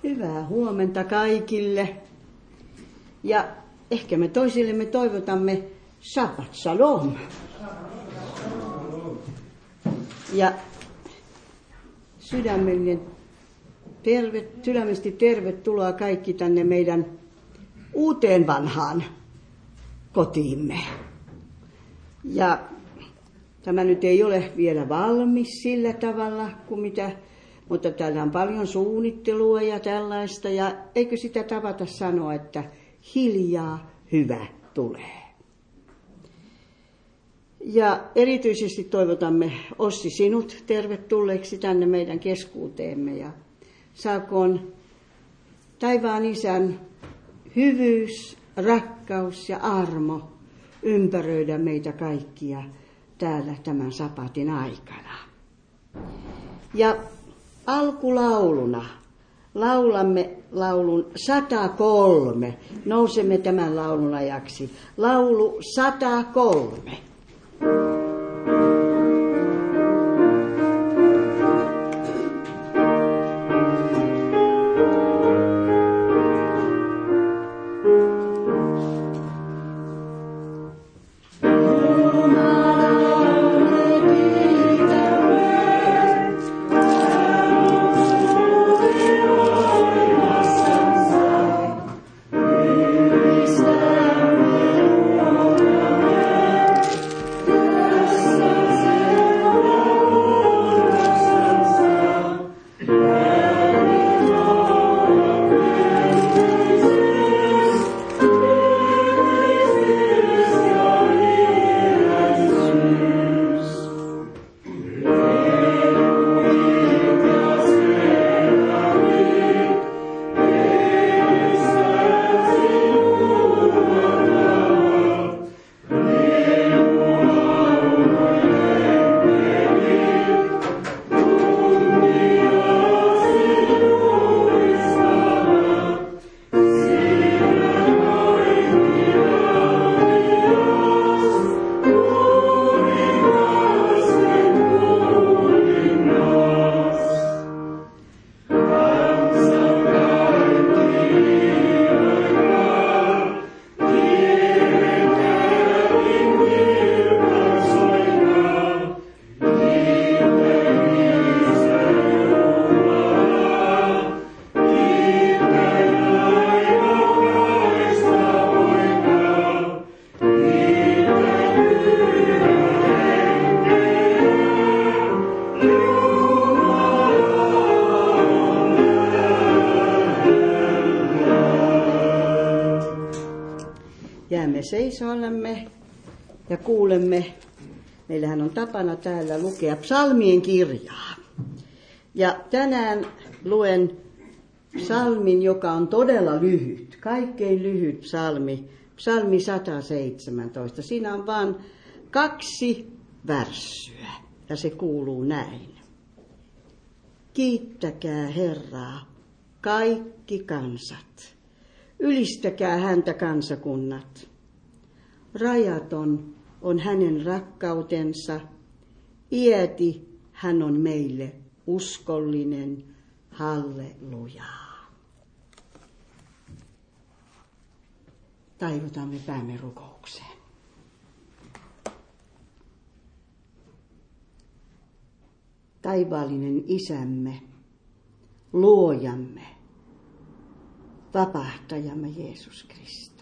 Hyvää huomenta kaikille. Ja ehkä me toisillemme toivotamme Shabbat Shalom. Ja sydämellisesti tervetuloa kaikki tänne meidän uuteen vanhaan kotiimme. Ja tämä nyt ei ole vielä valmis sillä tavalla kuin mutta täällä on paljon suunnittelua ja tällaista. Ja eikö sitä tavata sanoa, että hiljaa hyvä tulee. Ja erityisesti toivotamme Ossi sinut tervetulleeksi tänne meidän keskuuteemme. Ja saakoon taivaan Isän hyvyys, rakkaus ja armo ympäröidä meitä kaikkia täällä tämän sapatin aikana. Ja alkulauluna laulamme laulun 103. Nousemme tämän laulun ajaksi. Laulu 103. Seisoamme ja kuulemme, meillähän on tapana täällä lukea psalmien kirjaa. Ja tänään luen psalmin, joka on todella lyhyt, kaikkein lyhyt psalmi 117. Siinä on vain 2 värssyä ja se kuuluu näin. Kiittäkää Herraa, kaikki kansat, ylistäkää häntä kansakunnat. Rajaton on hänen rakkautensa, iäti hän on meille uskollinen, hallelujaa. Taivutamme päämme rukoukseen. Taivaallinen Isämme, luojamme, vapahtajamme Jeesus Kristus.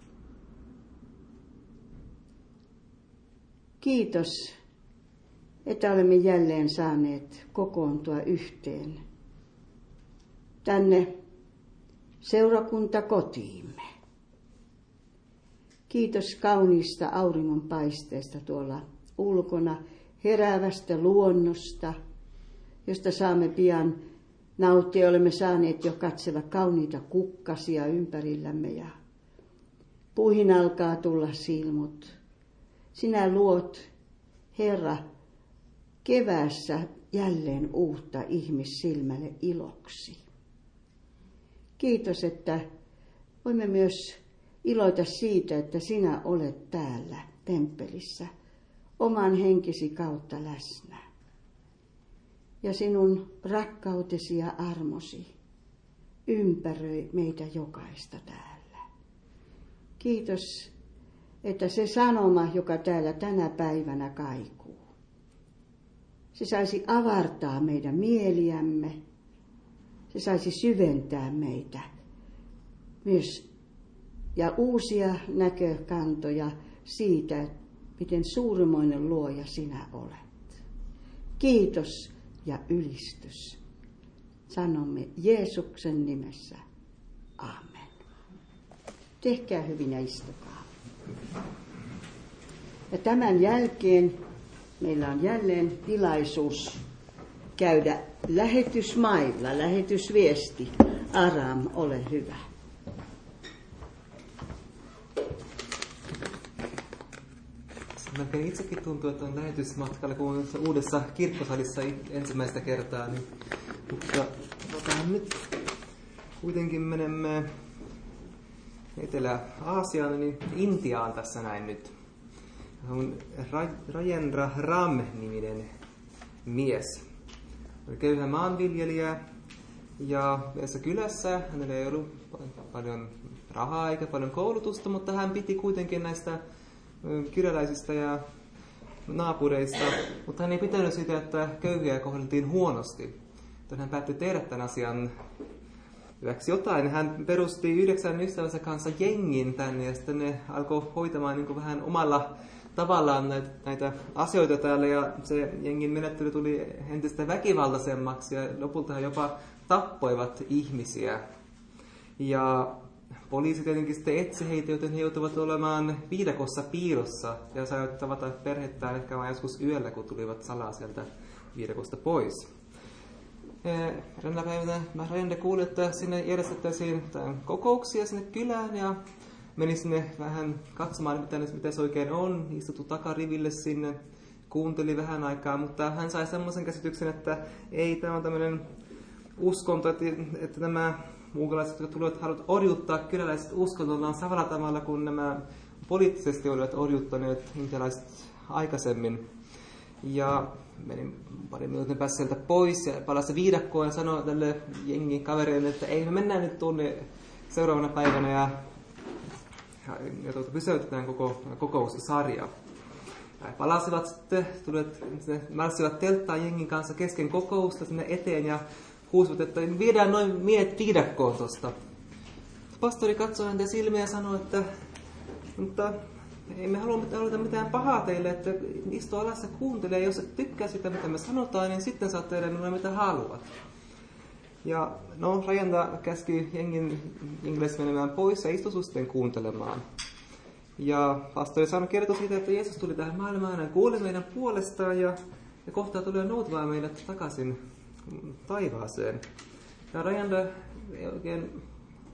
Kiitos, että olemme jälleen saaneet kokoontua yhteen tänne seurakuntakotiimme. Kiitos kauniista auringonpaisteesta tuolla ulkona, heräävästä luonnosta, josta saamme pian nauttia. Olemme saaneet jo katsella kauniita kukkasia ympärillämme ja puihin alkaa tulla silmut. Sinä luot, Herra, keväässä jälleen uutta ihmissilmälle iloksi. Kiitos, että voimme myös iloita siitä, että sinä olet täällä temppelissä oman henkesi kautta läsnä. Ja sinun rakkautesi ja armosi ympäröi meitä jokaista täällä. Kiitos, että se sanoma, joka täällä tänä päivänä kaikuu, se saisi avartaa meidän mieliämme, se saisi syventää meitä myös ja uusia näkökantoja siitä, miten suurimoinen luoja sinä olet. Kiitos ja ylistys. Sanomme Jeesuksen nimessä. Amen. Tehkää hyvin ja istukaa. Ja tämän jälkeen meillä on jälleen tilaisuus käydä lähetysmailla, lähetysviesti. Aram, ole hyvä. Melkein itsekin tuntuu, että on lähetysmatkalla, kun on uudessa kirkkosalissa ensimmäistä kertaa. Mutta nyt kuitenkin menemme Etelä-Aasiaan, niin Intiaan tässä näin nyt. On Rajendra Ram-niminen mies. Oli köyhä maanviljelijä ja tässä kylässä hänellä ei ollut paljon rahaa eikä paljon koulutusta, mutta hän piti kuitenkin näistä kyläläisistä ja naapureista, mutta hän ei pitänyt siitä, että köyhiä kohdeltiin huonosti. Hän päätti tehdä tämän asian hyväksi jotain. Hän perusti 9 ystävänsä kanssa jengin tänne ja sitten ne alkoi hoitamaan niin kuin vähän omalla tavallaan näitä asioita täällä ja se jengin menettely tuli entistä väkivaltaisemmaksi ja lopulta he jopa tappoivat ihmisiä. Ja poliisi tietenkin sitten etsi heitä, joten he joutuivat olemaan viidakossa piilossa ja saivat tavata perhettään ehkä vain joskus yöllä, kun tulivat salaa sieltä viidakosta pois. Eräänä päivänä Rajendra kuuli, että sinne järjestettäisiin kokouksia sinne kylään ja meni sinne vähän katsomaan, mitä se oikein on. Istutui takariville sinne, kuunteli vähän aikaa, mutta hän sai semmoisen käsityksen, että ei, tämä on tämmöinen uskonto, että nämä muukkalaiset, jotka tulevat haluavat orjuttaa kyläläiset uskontollaan samalla tavalla kuin nämä poliittisesti olivat orjuttaneet intialaiset aikaisemmin. Ja menin pari minuutin päässä sieltä pois ja palasi viidakkoon ja sanoi tälle jengin kavereille, että ei, me mennään nyt tuonne seuraavana päivänä ja pysäytetään koko kokoussarja. Ja palasivat sitten, marssivat telttaan jengin kanssa kesken kokousta sinne eteen ja huusivat, että viedään noin miehet viidakkoon tuosta. Pastori katsoi häntä silmiä ja sanoi, että mutta ei me haluta mitään pahaa teille, että istu alas ja kuuntele, ja jos et tykkää sitä, mitä me sanotaan, niin sitten saat tehdä minulle mitä haluat. Ja no, Rajendra käski jengin menemään pois ja istui sitten kuuntelemaan. Ja pastori kertoi siitä, että Jeesus tuli tähän maailmaan, hän kuuli meidän puolestaan ja kohta tulee noutavaa meidät takaisin taivaaseen. Ja Rajendra ei oikein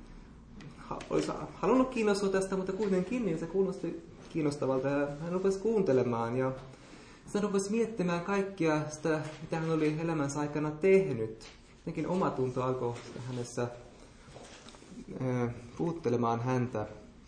olisi halunnut kiinnostua tästä, mutta kuitenkin niin se kuulosti kiinnostavalta ja hän rupesi kuuntelemaan ja hän rupesi miettimään kaikkia sitä, mitä hän oli elämänsä aikana tehnyt. Jotenkin omatunto alkoi hänessä puuttelemaan häntä.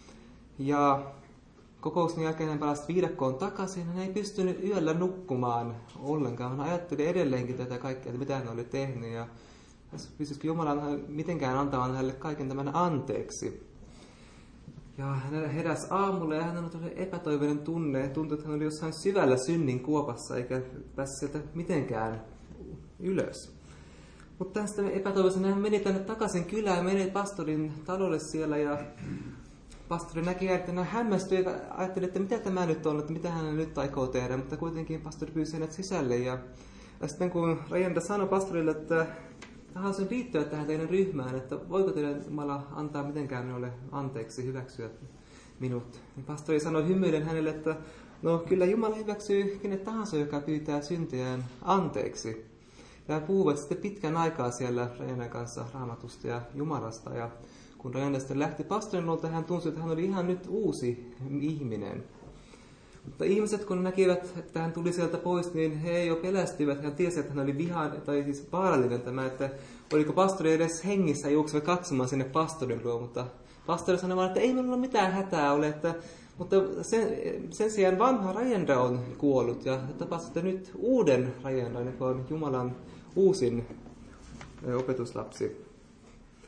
Ja kokouksen jälkeen hän palasi viidakkoon takaisin. Hän ei pystynyt yöllä nukkumaan ollenkaan. Hän ajatteli edelleenkin tätä kaikkea, mitä hän oli tehnyt. Ja pystyisikö Jumala mitenkään antamaan hänelle kaiken tämän anteeksi. Ja hän heräsi aamulla ja hän oli epätoivoinen tunne. Tuntui, että hän oli jossain syvällä synnin kuopassa eikä päässyt sieltä mitenkään ylös. Mutta sitten epätoivoisena hän meni tänne takaisin kylään ja meni pastorin talolle siellä. Ja pastori näki, että hän hämmästyi ja ajatteli, että mitä tämä nyt on, että mitä hän nyt aikoo tehdä. Mutta kuitenkin pastori pyysi hänet sisälle. Ja sitten kun Rajendra sanoi pastorille, että haluaisin liittyä tähän teidän ryhmään, että voiko teidän Jumala antaa mitenkään minulle anteeksi, hyväksyä minut. Niin pastori sanoi hymyillen hänelle, että no kyllä Jumala hyväksyy kenet tahansa, joka pyytää syntejään anteeksi. Ja he puhuvat sitten pitkän aikaa siellä Rajendran kanssa Raamatusta ja Jumalasta. Ja kun Rajendra sitten lähti pastorin luolta, hän tunsi, että hän oli ihan nyt uusi ihminen. Mutta ihmiset, kun näkivät, että hän tuli sieltä pois, niin he jo pelästyivät. Hän tiesi, että hän oli tai siis vaarallinen tämä, että oliko pastori edes hengissä ja juoksivat katsomaan sinne pastorin luo. Mutta pastori sanoi vaan, että ei minulla mitään hätää ole. Mutta sen sijaan vanha Rajendra on kuollut ja tapasitte nyt uuden Rajendran, joka on Jumalan uusin opetuslapsi.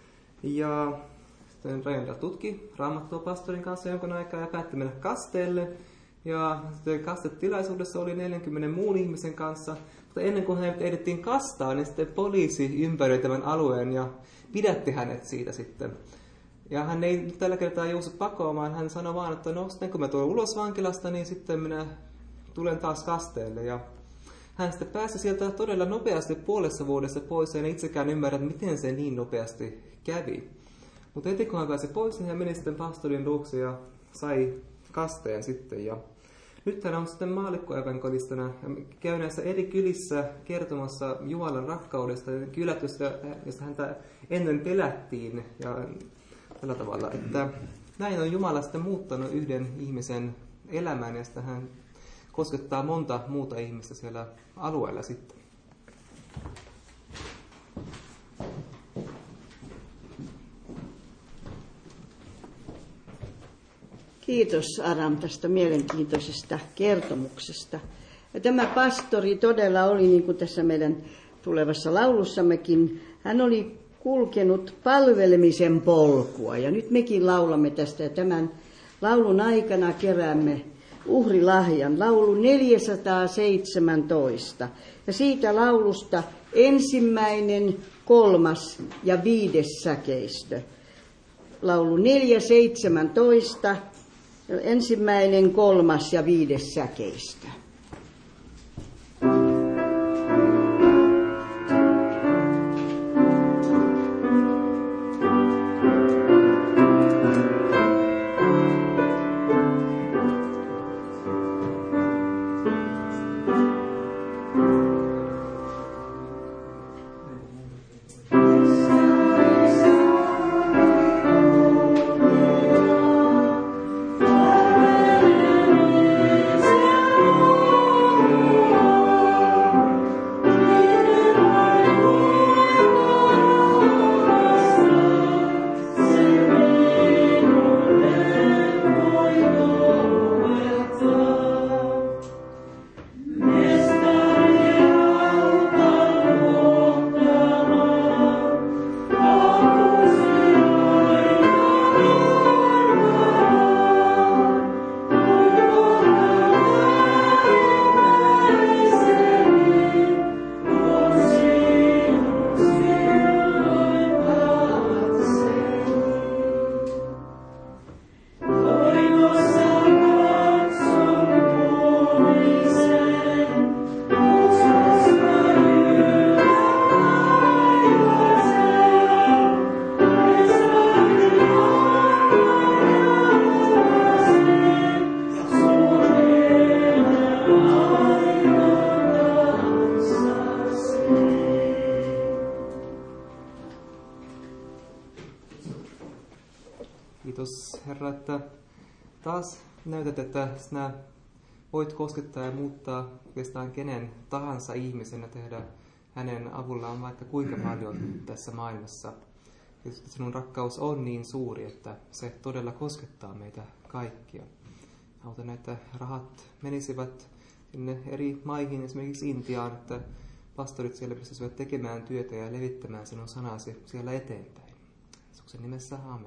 Ja sitten Rajendra tutki Raamattua pastorin kanssa jonkun aikaa ja päätti mennä kasteelle. Ja sitten kastetilaisuudessa oli 40 muun ihmisen kanssa. Mutta ennen kuin hänet ehdittiin kastaa, niin sitten poliisi ympäröi tämän alueen ja pidätti hänet siitä sitten. Ja hän ei tällä kertaa juossut pakoamaan. Hän sanoi vaan, että no sitten kun mä tulen ulos vankilasta, niin sitten minä tulen taas kasteelle. Ja hän sitten pääsi sieltä todella nopeasti puolessa vuodessa pois. En itsekään ymmärrä, miten se niin nopeasti kävi. Mutta heti kun hän pääsi pois, niin hän meni sitten pastorin luokse ja sai kasteen sitten. Ja nyt hän on sitten maallikkoevankelistana ja käy näissä eri kylissä kertomassa Jumalan rakkaudesta. Kylät, josta häntä ennen pelättiin ja tällä tavalla, että näin on Jumala sitten muuttanut yhden ihmisen elämän ja sitten hän koskettaa monta muuta ihmistä siellä alueella sitten. Kiitos Aram tästä mielenkiintoisesta kertomuksesta. Ja tämä pastori todella oli, niin kuin tässä meidän tulevassa laulussammekin, hän oli kulkenut palvelemisen polkua. Ja nyt mekin laulamme tästä ja tämän laulun aikana keräämme uhrilahjan, laulu 417. Ja siitä laulusta 1., 3. ja 5. säkeistö. Laulu 417, 1., 3. ja 5. säkeistö. Kiitos Herra, että taas näytät, että sinä voit koskettaa ja muuttaa oikeastaan kenen tahansa ihmisen ja tehdä hänen avullaan vaikka kuinka paljon tässä maailmassa. Ja sinun rakkaus on niin suuri, että se todella koskettaa meitä kaikkia. Auta näitä rahat menisivät sinne eri maihin, esimerkiksi Intiaan, että pastorit siellä pystyisivät tekemään työtä ja levittämään sinun sanasi siellä eteenpäin. Jeesuksen nimessä, aamen.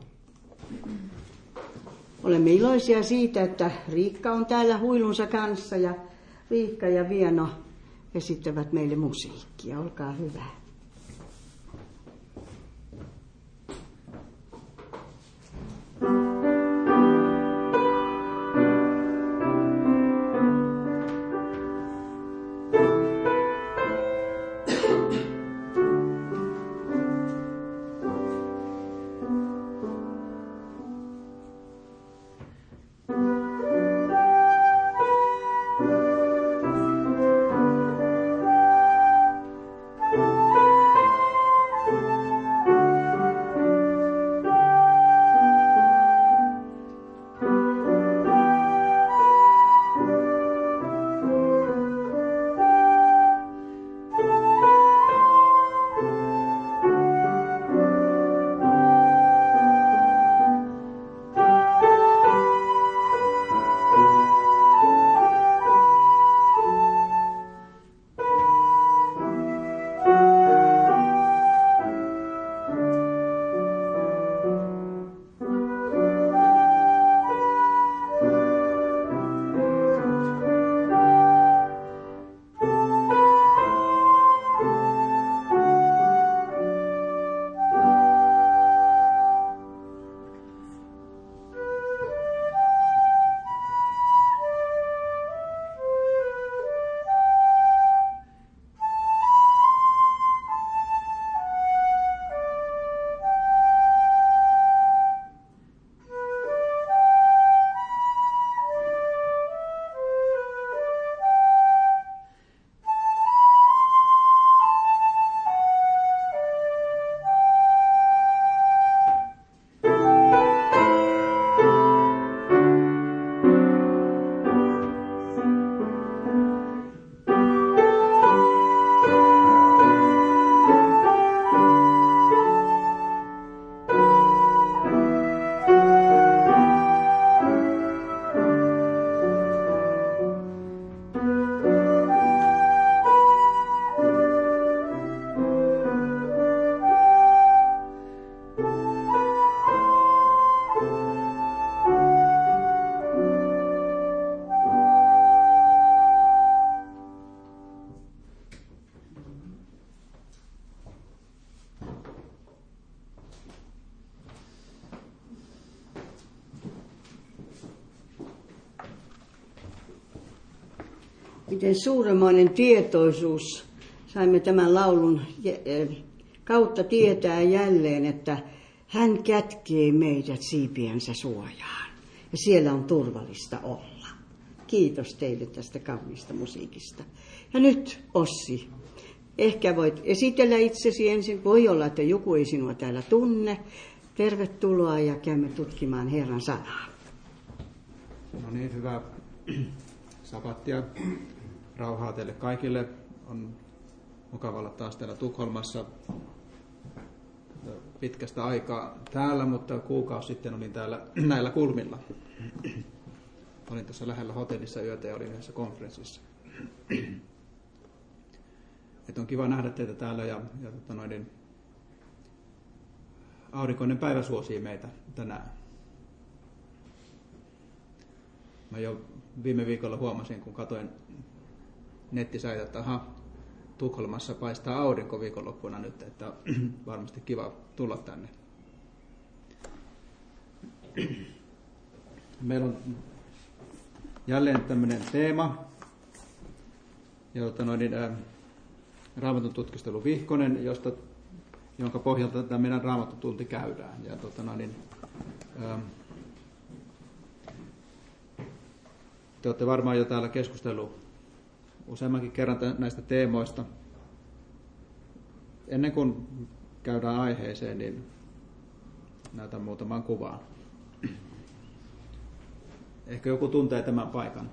Olemme iloisia siitä, että Riikka on täällä huilunsa kanssa ja Riikka ja Vieno esittävät meille musiikkia. Olkaa hyvä. miten suuremmoinen tietoisuus saimme tämän laulun kautta tietää jälleen, että hän kätkee meidät siipiensä suojaan. Ja siellä on turvallista olla. Kiitos teille tästä kauniista musiikista. Ja nyt Ossi, ehkä voit esitellä itsesi ensin. Voi olla, että joku ei sinua täällä tunne. Tervetuloa ja käymme tutkimaan Herran sanaa. No niin, hyvää sabattia. Rauhaa teille kaikille. On mukava olla taas täällä Tukholmassa. Pitkästä aikaa täällä, mutta kuukausi sitten olin täällä näillä kulmilla. Olin tuossa lähellä hotellissa yötä ja olin yhdessä konferenssissa. Et on kiva nähdä teitä täällä ja aurinkoinen päivä suosii meitä tänään. Mä jo viime viikolla huomasin, kun katsoin nettisäitä, että Tukholmassa paistaa aurinko viikonloppuna nyt, että varmasti kiva tulla tänne. Meillä on jälleen tämmöinen teema, Raamatun tutkistelu Vihkonen, jonka pohjalta tämä meidän Raamatun tunti käydään. Ja te olette varmaan jo täällä keskustellut useammankin kerran näistä teemoista. Ennen kuin käydään aiheeseen, niin näytän muutaman kuvaan. Ehkä joku tuntee tämän paikan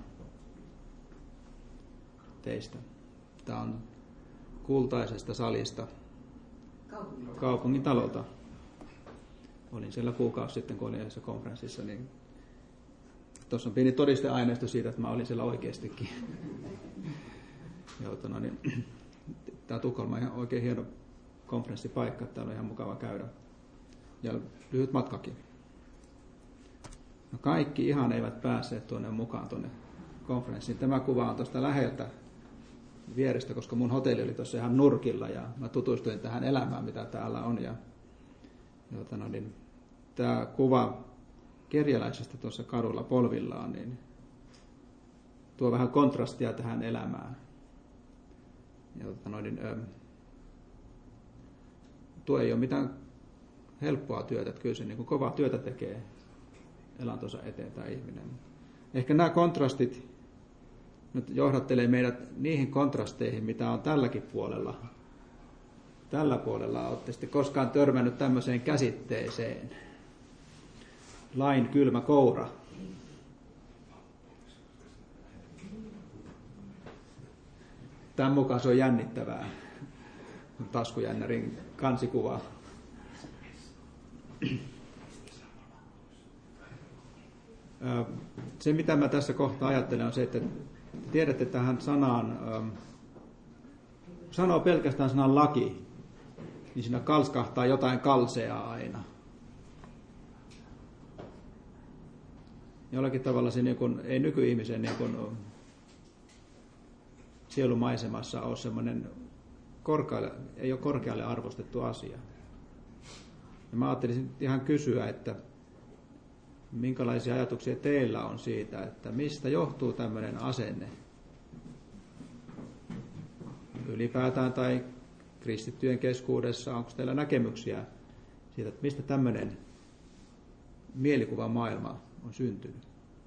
teistä. Tämä on kultaisesta salista kaupungintalolta. Olin siellä kuukausi sitten, kun olin yhdessä konferenssissa, niin tuossa on pieni todisteaineisto siitä, että mä olin siellä oikeastikin. Tämä Tukholma on ihan oikein hieno konferenssipaikka, täällä on ihan mukava käydä. Ja lyhyt matkakin. No kaikki ihan eivät päässeet tuonne mukaan tuonne konferenssiin. Tämä kuva on tuosta läheltä vierestä, koska mun hotelli oli tuossa ihan nurkilla ja mä tutustuin tähän elämään, mitä täällä on. Tämä kuva kerjäläisestä tuossa kadulla polvillaan, niin tuo vähän kontrastia tähän elämään. Tuo ei ole mitään helppoa työtä, että kyllä se niin kuin kovaa työtä tekee elantonsa eteen tämä ihminen. Ehkä nämä kontrastit nyt johdattelee meidät niihin kontrasteihin, mitä on tälläkin puolella. Tällä puolella olette sitten koskaan törmännyt tämmöiseen käsitteeseen. Lain kylmä koura. Tämän mukaan se on jännittävää. Taskujännärin kansikuva. Se, mitä mä tässä kohtaa ajattelen, on se, että tiedätte tähän sanaan, sanoo pelkästään sanan laki, niin siinä kalskahtaa jotain kalseaa aina. Jollakin tavalla se niin kuin, ei nykyihmisen niin kuin, sielumaisemassa ole semmoinen ei ole korkealle arvostettu asia. Ja mä ajattelin ihan kysyä, että minkälaisia ajatuksia teillä on siitä, että mistä johtuu tämmöinen asenne ylipäätään tai kristittyjen keskuudessa. Onko teillä näkemyksiä siitä, että mistä tämmöinen mielikuva maailma on syntynyt?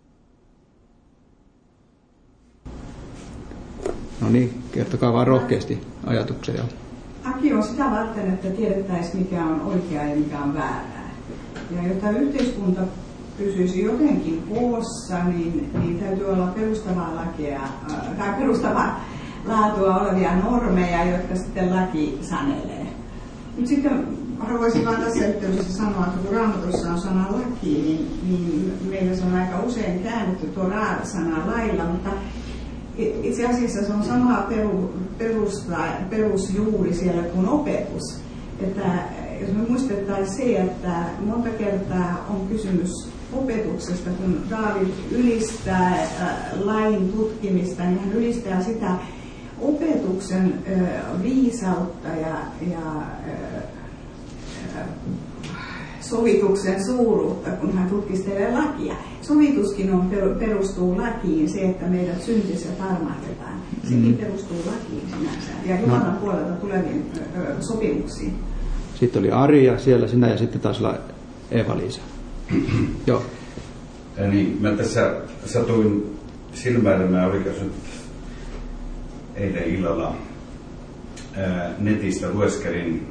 No niin, kertokaa vaan rohkeasti ajatuksia. Laki on sitä varten, että tiedettäisiin mikä on oikeaa ja mikä on väärää. Ja jotta yhteiskunta pysyisi jotenkin koossa, niin täytyy olla perustavaa laatua olevia normeja, jotka sitten laki sanelee. Nyt sitten haluaisin vain tässä yhteydessä sanoa, että kun Raamatussa on sana laki, niin meillä se on aika usein käännetty tuo sana lailla, mutta itse asiassa se on sama perusjuuri siellä kuin opetus. Että jos me muistettaisiin se, että monta kertaa on kysymys opetuksesta, kun Daavid ylistää lain tutkimista, niin hän ylistää sitä opetuksen viisautta ja sovituksen suuruutta, kun hän tutkistelee lakia. Sovituskin perustuu lakiin, se, että meidät syntissä armahdetaan. Sekin perustuu lakiin sinänsä ja Jumalan puolelta tuleviin sopimuksiin. Sitten oli Ari siellä sinä ja sitten taas Eeva-Liisa. Joo. Niin, mä tässä satuin silmäilemään, oliko se nyt eilen illalla netistä lueskelin,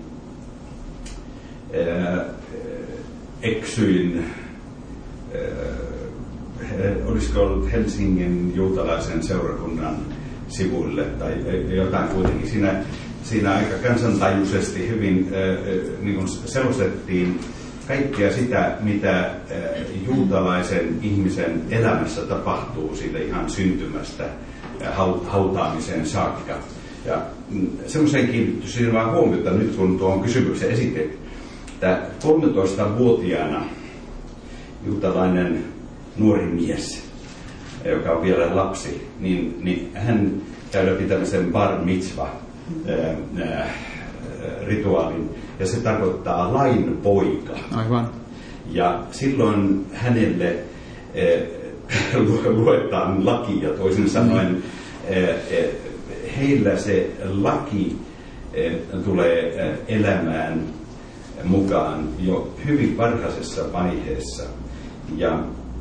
eksyin, olisiko ollut Helsingin juutalaisen seurakunnan sivuille tai jotain kuitenkin. Siinä aika kansantajuisesti hyvin niin kuin selostettiin kaikkea sitä, mitä juutalaisen ihmisen elämässä tapahtuu siitä ihan syntymästä hautaamiseen saakka. Ja semmoiseen kiinnittyi siinä vaan huomiota nyt, kun tuon kysymyksen esitettiin, että 13-vuotiaana juutalainen nuori mies, joka on vielä lapsi, niin hän käydä pitämisen bar mitzva rituaalin, ja se tarkoittaa lain poika. Aivan. Ja silloin hänelle luetaan lakia, toisin sanoen heillä se laki tulee elämään mukaan jo hyvin varhaisessa vaiheessa. Ja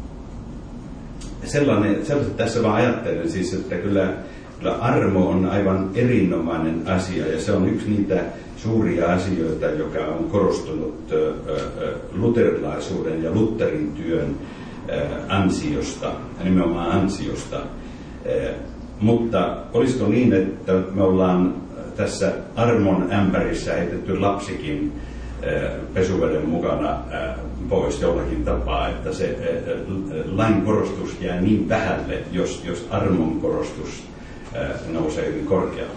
sellaista tässä vaan ajattelen siis, että kyllä armo on aivan erinomainen asia, ja se on yksi niitä suuria asioita, joka on korostunut luterilaisuuden ja Lutherin työn ansiosta, nimenomaan ansiosta. Mutta olisiko niin, että me ollaan tässä armon ämpärissä heitetty lapsikin pesuveden mukana pois jollakin tapaa, että se lain korostus jää niin vähälle, jos armon korostus nousee hyvin korkealle.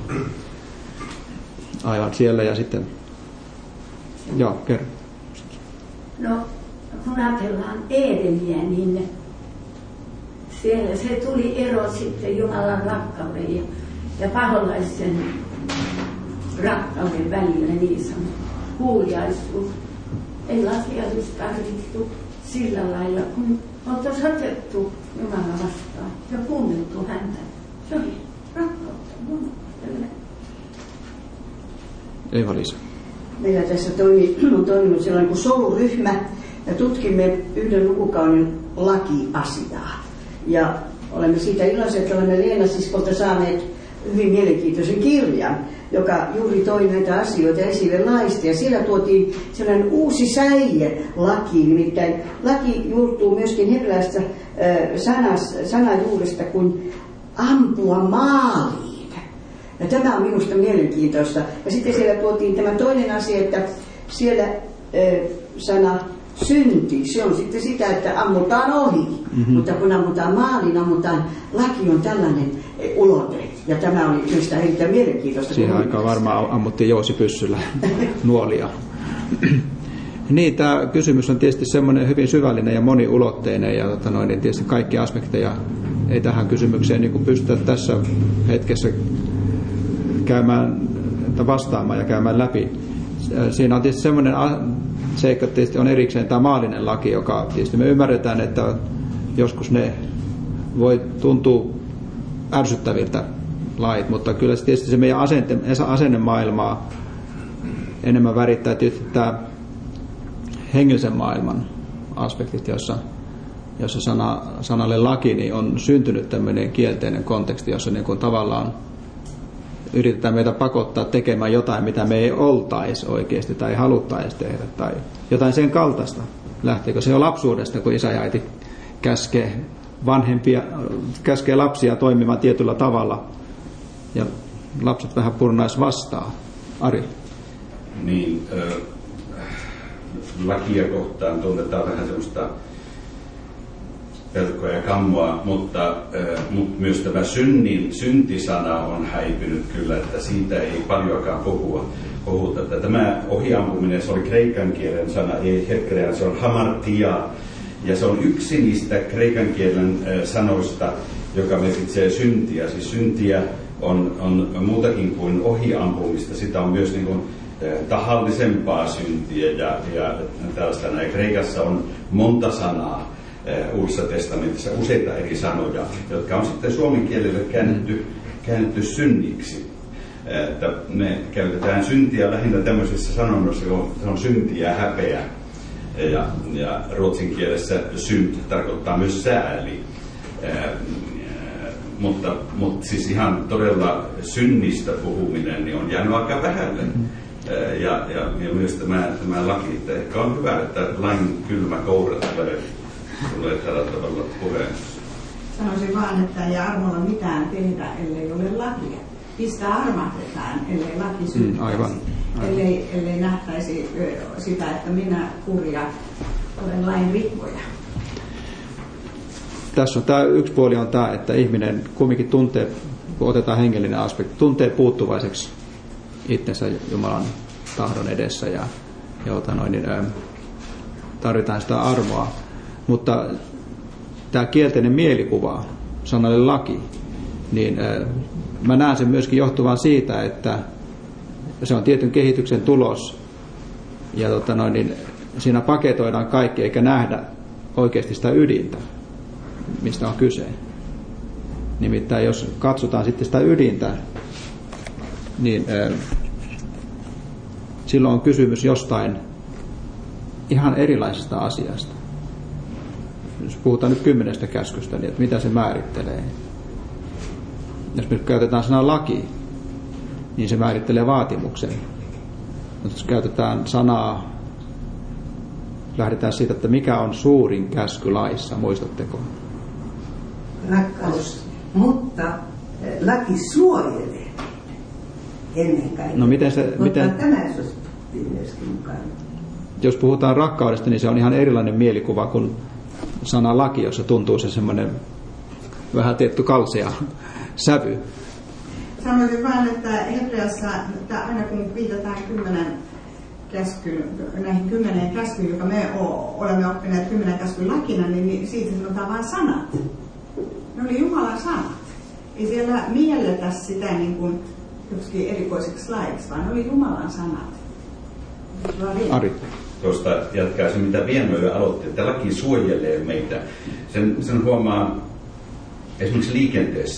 Aivan siellä ja sitten. Joo, kerro. No, kun ajatellaan Edeniä, niin siellä se tuli ero sitten Jumalan rakkauden ja paholaisen rakkauden välillä niin sanottu. Kuuliaisuus. Ei lakia olisi tarvittu sillä lailla, kun oltaisiin otettu Jumala vastaan ja kuunneltu häntä. Se oli rakkautta Jumalalle. Eeva-Liisa. Meillä tässä on toiminut sellainen kuin soluryhmä ja tutkimme yhden lukukauden lakiasiaa. Ja olemme siitä iloisia, että olemme Leena-siskolta saaneet hyvin mielenkiintoisen kirjan, joka juuri toi näitä asioita esille laista. Ja siellä tuotiin sellainen uusi säie lakiin, nimittäin laki juurtuu myöskin hebrealaisesta sanajuuresta kuin ampua maaliin. Ja tämä on minusta mielenkiintoista. Ja sitten siellä tuotiin tämä toinen asia, että siellä sana synti, se on sitten sitä, että ammutaan ohi. Mutta kun ammutaan maaliin, laki on tällainen ulote. Ja tämä oli minusta erittäin mielenkiintoista. Siihen aikaan varmaan ammuttiin joosipyssyllä nuolia. Niin, tämä kysymys on tietysti semmoinen hyvin syvällinen ja moniulotteinen, ja niin tietysti kaikki aspekteja ei tähän kysymykseen niin pystytä tässä hetkessä vastaamaan ja käymään läpi. Siinä on tietysti semmoinen seikka, että tietysti on erikseen tämä maallinen laki, joka tietysti me ymmärretään, että joskus ne voi tuntua ärsyttäviltä lait, mutta kyllä se tietysti se meidän asennemaailmaa enemmän värittää tietysti tämä hengellisen maailman aspektit, jossa sanalle laki niin on syntynyt tämmöinen kielteinen konteksti, jossa niin kuin tavallaan yritetään meitä pakottaa tekemään jotain, mitä me ei oltaisi oikeasti tai haluttaisi tehdä tai jotain sen kaltaista. Lähteekö se jo lapsuudesta, kun isä ja äiti käskee lapsia toimimaan tietyllä tavalla ja lapset vähän purnais vastaan. Ari? Niin, lakia kohtaan tunnetaan vähän semmoista pelkoa ja kammoa, mutta myös tämä syntisana on häipynyt kyllä, että siitä ei paljonkaan puhuta. Tämä ohiampuminen, se oli kreikan kielen sana, ei hebrean, se on hamartia, ja se on yksi niistä kreikan kielen sanoista, joka merkitsee syntiä. Siis syntiä on muutakin kuin ohiampumista, sitä on myös niin kuin tahallisempaa syntiä ja tällaista. Ja Kreikassa on monta sanaa Uudessa testamentissa, useita eri sanoja, jotka on sitten suomen kielelle käännetty synniksi. Että me käytetään syntiä lähinnä tämmöisissä sanonnoissa, kun se on synti ja häpeä. Ja ruotsin kielessä synt tarkoittaa myös sääli. Mutta siis ihan todella synnistä puhuminen niin on jäänyt aika vähälle. Ja myös tämä laki, että ehkä on hyvä, että lain kylmä koura tulee tällä tavalla puheen. Sanoisin vaan, että ei armolla mitään tehdä, ellei ole lakia. Mistä armahdetaan, ellei laki syyttäisi, aivan. Ellei nähtäisi sitä, että minä kurja olen lain rikkoja. Tässä on tämä yksi puoli on tämä, että ihminen kumminkin tuntee, kun otetaan hengellinen aspekti, tuntee puuttuvaiseksi itsensä Jumalan tahdon edessä ja tarvitaan sitä armoa. Mutta tämä kielteinen mielikuva, sanalle laki, niin mä näen sen myöskin johtuvan siitä, että se on tietyn kehityksen tulos ja siinä paketoidaan kaikki eikä nähdä oikeasti sitä ydintä, mistä on kyse. Nimittäin jos katsotaan sitten sitä ydintä, niin silloin on kysymys jostain ihan erilaisesta asiasta. Jos puhutaan nyt 10 käskystä, niin että mitä se määrittelee. Jos me käytetään sanaa laki, niin se määrittelee vaatimuksen. Jos käytetään sanaa, lähdetään siitä, että mikä on suurin käsky laissa, muistatteko? Rakkaus, mutta laki suojelee ennen kaikkea. No miten tämä suosittiin myöskin mukaan. Jos puhutaan rakkaudesta, niin se on ihan erilainen mielikuva kuin sana laki, jossa tuntuu se semmoinen vähän tietty kalsea sävy. Sanoisin vain, että Hebreassa, että aina kun viitataan näihin 10 käskyyn, joka me olemme oppineet 10 käskyn lakina, niin siitä sanotaan vain sanat. Ne oli Jumalan sanat. Ei siellä mielletä sitä niin kuin joksikin erikoiseksi laiksi, vaan ne oli Jumalan sanat. Ari. Tuosta jatkaa se, mitä Vienoja aloitti, että laki suojelee meitä. Sen huomaa esimerkiksi liikenteessä,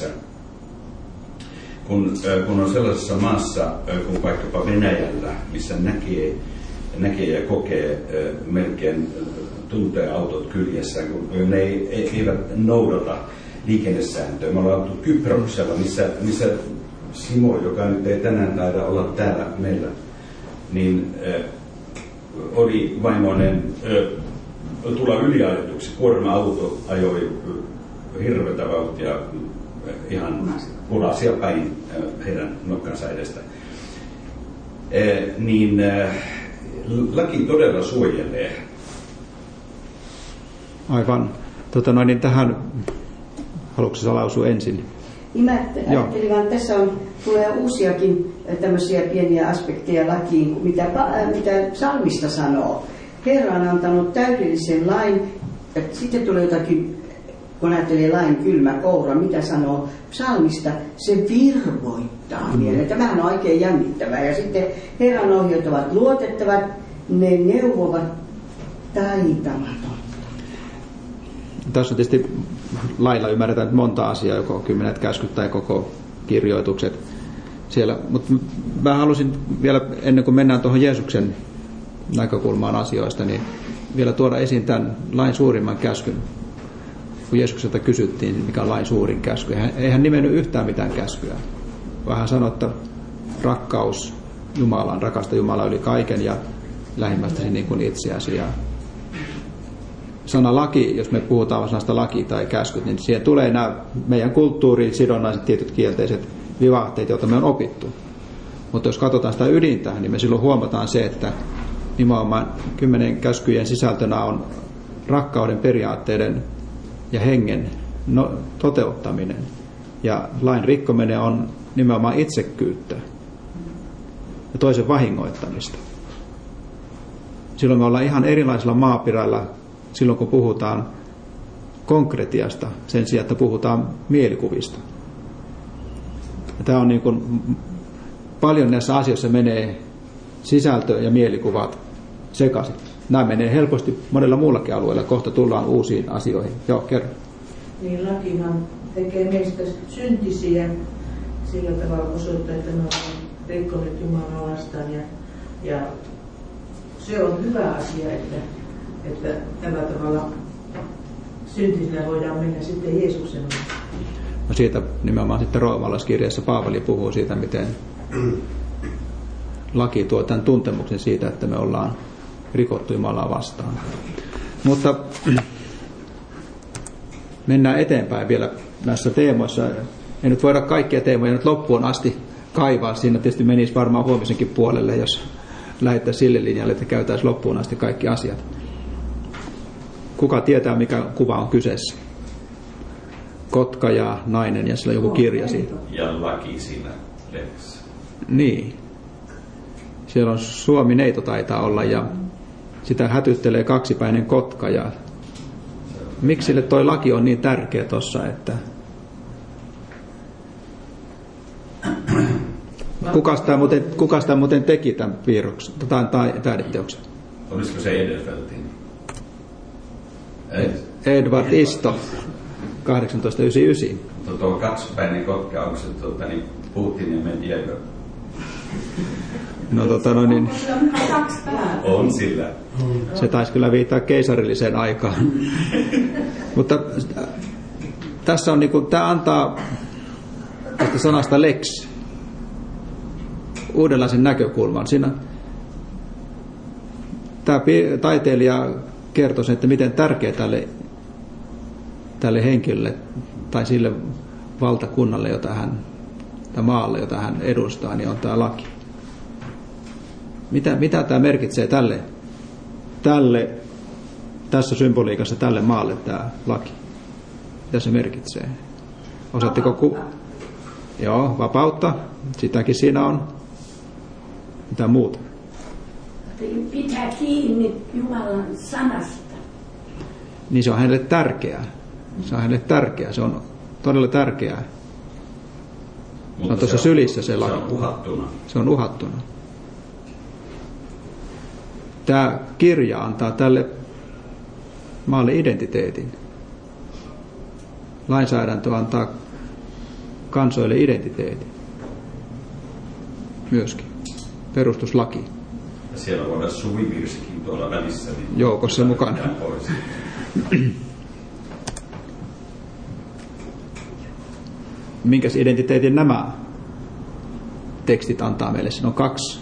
kun on sellaisessa maassa kuin vaikkapa Venäjällä, missä näkee ja kokee melkein tuntee autot kyljessä, kun ne eivät noudata liikennesääntöä. Me ollaan oltu Kyproksella, missä Simo, joka nyt ei tänään taida olla täällä meillä, niin oli vaimoinen tulla yliajetuksi. Kuorma-auto ajoi hirveätä vauhtia ihan punaisia päin heidän nokkansa edestä. Laki todella suojelee. Aivan. Niin tähän, haluatko sä lausua ensin? Niin mä ajattelin vaan, että tässä tulee uusiakin tämmöisiä pieniä aspekteja lakiin, mitä psalmista sanoo. Herra on antanut täydellisen lain, että sitten tulee jotakin, kun ajattelee lain kylmä koura, mitä sanoo psalmista, se virvoittaa mieleen. Tämähän on oikein jännittävää. Ja sitten Herran ohjeet ovat luotettavat, ne neuvovat taitamatonta. Tässä on tietysti lailla ymmärretään monta asiaa, joko 10 käskyt tai koko kirjoitukset siellä. Mutta mä halusin vielä, ennen kuin mennään tuohon Jeesuksen näkökulmaan asioista, niin vielä tuoda esiin tämän lain suurimman käskyn. Kun Jeesukselta kysyttiin, mikä on lain suurin käsky, eihän nimennyt yhtään mitään käskyä. Vaan hän sanoi, että rakkaus Jumalaan, rakasta Jumalaa yli kaiken ja lähimmästäsi niin kuin itseäsi. Ja sana laki, jos me puhutaan sanasta laki tai käskyt, niin siihen tulee nämä meidän kulttuuriin sidonnaiset tietyt kielteiset vivahteet, joita me on opittu. Mutta jos katsotaan sitä ydintä, niin me silloin huomataan se, että nimenomaan 10 käskyjen sisältönä on rakkauden periaatteiden ja hengen toteuttaminen. Ja lain rikkominen on nimenomaan itsekkyyttä ja toisen vahingoittamista. Silloin me ollaan ihan erilaisella maaperällä silloin, kun puhutaan konkretiasta sen sijaan, että puhutaan mielikuvista. Ja tämä on niin kuin, paljon näissä asioissa menee sisältö ja mielikuvat sekaisin. Nämä menee helposti monella muullakin alueella. Kohta tullaan uusiin asioihin. Joo, kerro. Niin lakihan tekee meistä syntisiä sillä tavalla osoittaa, että me ollaan rikkoneet Jumalaa vastaan. Ja se on hyvä asia, että tällä tavalla syntisinä voidaan mennä sitten Jeesuksen mukaan. No siitä nimenomaan sitten roomalaiskirjassa Paavali puhuu siitä, miten laki tuo tämän tuntemuksen siitä, että me ollaan rikottu Jumalaa vastaan. Mutta mennään eteenpäin vielä näissä teemoissa. Ei nyt voida kaikkia teemoja nyt loppuun asti kaivaa. Siinä tietysti menisi varmaan huomisenkin puolelle, jos lähdettäisiin sille linjalle, että käytäisiin loppuun asti kaikki asiat. Kuka tietää, mikä kuva on kyseessä? Kotka ja nainen ja sillä joku kirja siinä. Ja laki siinä lehdessä. Niin. Siellä on Suomi-neito taitaa olla ja sitä hätyttelee kaksipäinen kotka. Ja miksi sille toi laki on niin tärkeä tuossa, että kuka sitä muuten teki tämän piirroksen tai taideteoksen? Olisiko se Edelfeltin? Edward Isto, 1899. Mutta tuo kaksipäinen kotka, onko se Putin ja Medvedev? No niin. On sillä. Se taisi kyllä viittaa keisarilliseen aikaan. Mutta tässä on niinku, tämä antaa tästä sanasta lex uudenlaisen näkökulman. Siinä tämä taiteilija kertoi sen, että miten tärkeä tälle henkilölle tai sille valtakunnalle, tai maalle, jota hän edustaa, niin on tämä laki. Mitä tämä merkitsee tälle tässä symboliikassa tälle maalle tämä laki? Mitä se merkitsee? Osaatteko Joo, vapautta. Sitäkin siinä on. Mitä muuta? Pitää kiinni Jumalan sanasta. Niin se on hänelle tärkeää. Se on todella tärkeää. Se on tuossa sylissä se laki. Se on uhattuna. Se on uhattuna. Tämä kirja antaa tälle maalle identiteetin. Lainsäädäntö antaa kansoille identiteetin. Myöskin. Perustuslaki. Ja siellä voi olla suvivirsikin tuolla välissä. Niin joukossa mukana. Minkäs identiteetin nämä tekstit antaa meille? Siinä on 2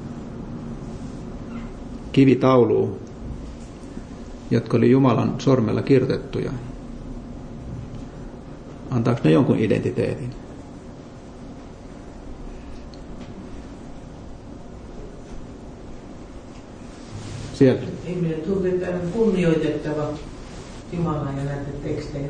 kivitaulua, jotka oli Jumalan sormella kirjoitettuja. Antaako ne jonkun identiteetin? Siellä. Ihminen tuntuu, että on kunnioitettava Jumalaa ja näitä tekstejä.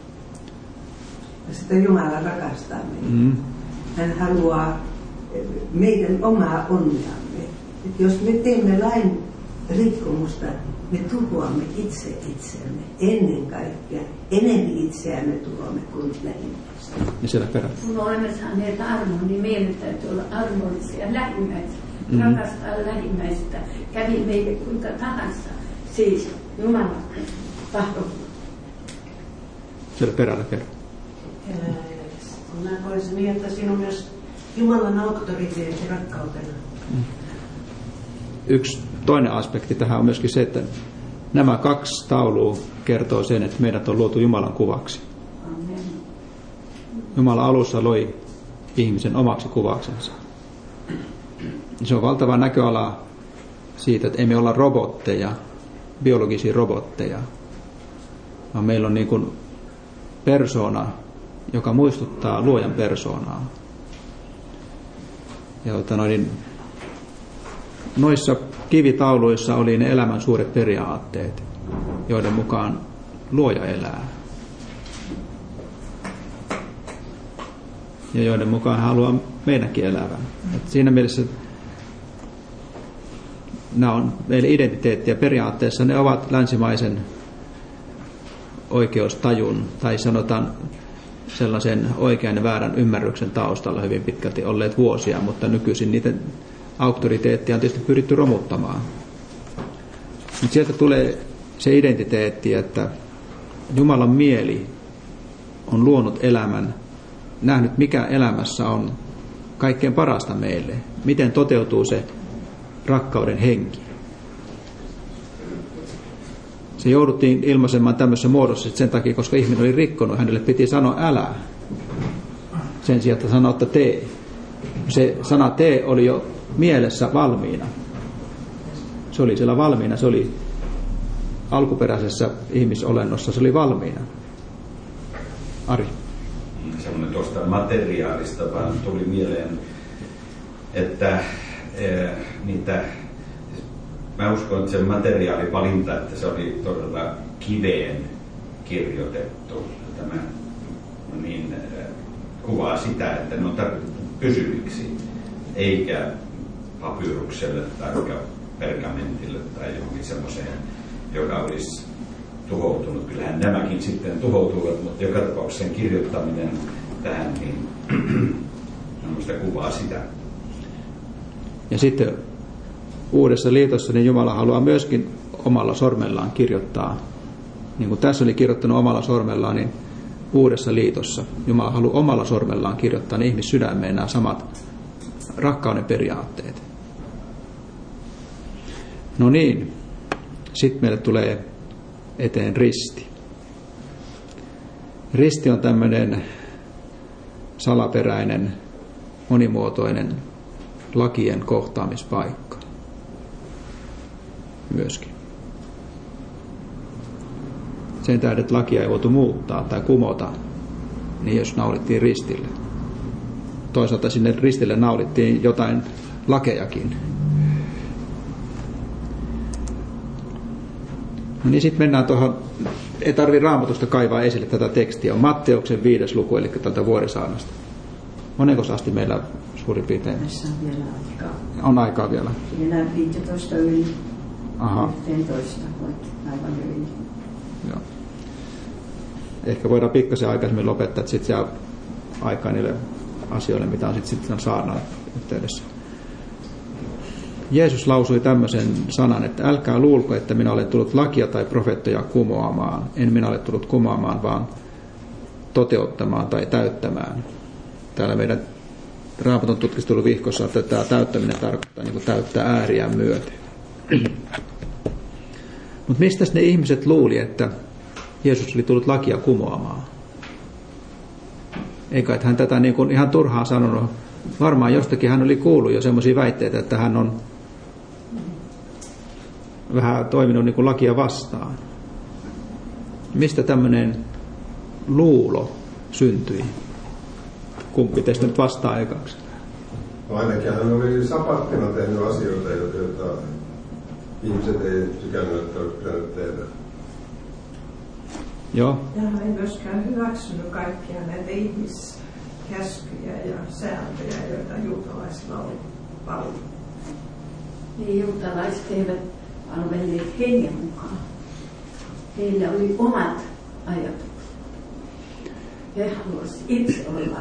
Ja sitä Jumala rakastaa meitä. Hän haluaa meidän omaa onneamme. Että jos me teemme lain rikkomusta, me tuhoamme itseämme. Ennen kaikkea enemmän itseämme tuhoamme kuin lähimmäistä. Ja siellä perällä. Kun olemme saaneet armon, niin meidän täytyy olla armollisia lähimmäistä. Rakastaa lähimmäistä. Kävi meille kuinka tahansa. Siis Jumalan tahto. Siellä perällä kerran. Mä voisin niin, että siinä on myös Jumalan auktoriteetti rakkautena. Yksi toinen aspekti tähän on myöskin se, että nämä 2 taulua kertoo sen, että meidät on luotu Jumalan kuvaksi. Amen. Jumala alussa loi ihmisen omaksi kuvaksensa. Se on valtava näköala siitä, että emme olla robotteja, biologisia robotteja, vaan meillä on niin kuin persoona, joka muistuttaa luojan persoonaa. Ja noissa kivitauluissa oli ne elämän suuret periaatteet, joiden mukaan luoja elää. Ja joiden mukaan hän haluaa meidänkin elävän. Et siinä mielessä nämä on meille identiteetti ja periaatteessa ne ovat länsimaisen oikeustajun tai sanotaan sellaisen oikean ja väärän ymmärryksen taustalla hyvin pitkälti olleet vuosia, mutta nykyisin niiden auktoriteettia on tietysti pyritty romuttamaan. Mutta sieltä tulee se identiteetti, että Jumalan mieli on luonut elämän, nähnyt mikä elämässä on kaikkein parasta meille. Miten toteutuu se rakkauden henki. Se jouduttiin ilmaisemaan tämmöisessä muodossa sen takia, koska ihminen oli rikkonut. Hänelle piti sanoa älä. Sen sijaan, että sanoa, että tee. Se sana tee oli jo mielessä valmiina. Se oli siellä valmiina. Se oli alkuperäisessä ihmisolennossa. Se oli valmiina. Ari. Semmoinen tuosta materiaalista vaan tuli mieleen, että mä uskon, että se materiaalivalinta, että se oli todella kiveen kirjoitettu. Tämä kuvaa sitä, että ne on tarkoitettu pysyviksi, eikä papyrukselle tai pergamentille tai johonkin semmoiseen, joka olisi tuhoutunut. Kyllähän nämäkin sitten tuhoutuvat, mutta joka tapauksessa sen kirjoittaminen tähän niin minusta kuvaa sitä. Ja sitten Uudessa liitossa niin Jumala haluaa myöskin omalla sormellaan kirjoittaa. Niin kuin tässä oli kirjoittanut omalla sormellaan, niin Uudessa liitossa Jumala haluaa omalla sormellaan kirjoittaa ne ihmissydämeen nämä samat rakkauden periaatteet. No niin, sitten meille tulee eteen risti. Risti on tämmöinen salaperäinen, monimuotoinen lakien kohtaamispaikka myöskin. Sen tähden, että lakia ei voitu muuttaa tai kumota, niin jos naulittiin ristille. Toisaalta sinne ristille naulittiin jotain lakejakin. No niin, sitten mennään tuohon, ei tarvitse Raamatusta kaivaa esille tätä tekstiä, on Matteuksen 5. luku, eli tältä Vuorisaarnasta. Monenko asti meillä suurin piirtein? Tässä on vielä aikaa. On aikaa vielä. Vielä 15 yli. Aha. 11 voit aivan hyvin. Joo. Ehkä voidaan pikkasen aikaisemmin lopettaa, että sitten saa aikaa niille asioille, mitä on sitten saarnan yhteydessä. Jeesus lausui tämmöisen sanan, että älkää luulko, että minä olen tullut lakia tai profeettoja kumoamaan. En minä ole tullut kumoamaan, vaan toteuttamaan tai täyttämään. Täällä meidän Raamatun tutkisteluvihkossa, että tämä täyttäminen tarkoittaa niin kuin täyttää ääriä myöten. Mutta mistä ne ihmiset luuli, että Jeesus oli tullut lakia kumoamaan? Eikä, että hän tätä niin kuin ihan turhaan sanonut. Varmaan jostakin hän oli kuullut jo semmoisia väitteitä, että hän on vähän toiminut niin kuin lakia vastaan. Mistä tämmöinen luulo syntyi? Kumpi teistä nyt vastaa ekaksi? No ainakin hän oli sapattina tehnyt asioita, joita ihmiset ei tykännyt, että olisi pitänyt tehdä. Joo. Ja hän ei myöskään hyväksynyt kaikkia näitä ihmiskäskyjä ja sääntöjä, joita juutalaisilla oli paljon. Niin juutalaiset eivät palvelleet hengen mukaan. Heillä oli omat ajatukset. He haluaisivat itse olla.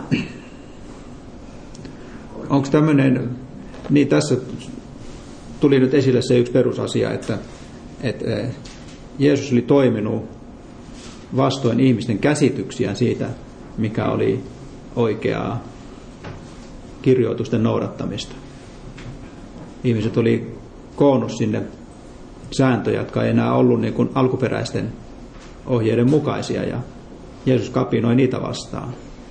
Onko tämmöinen, niin tässä tuli nyt esille se yksi perusasia, että Jeesus oli toiminut vastoin ihmisten käsityksiä siitä, mikä oli oikeaa kirjoitusten noudattamista. Ihmiset oli koonnut sinne sääntöjä, jotka ei enää ollut niin kuin alkuperäisten ohjeiden mukaisia, ja Jeesus kapinoi niitä vastaan.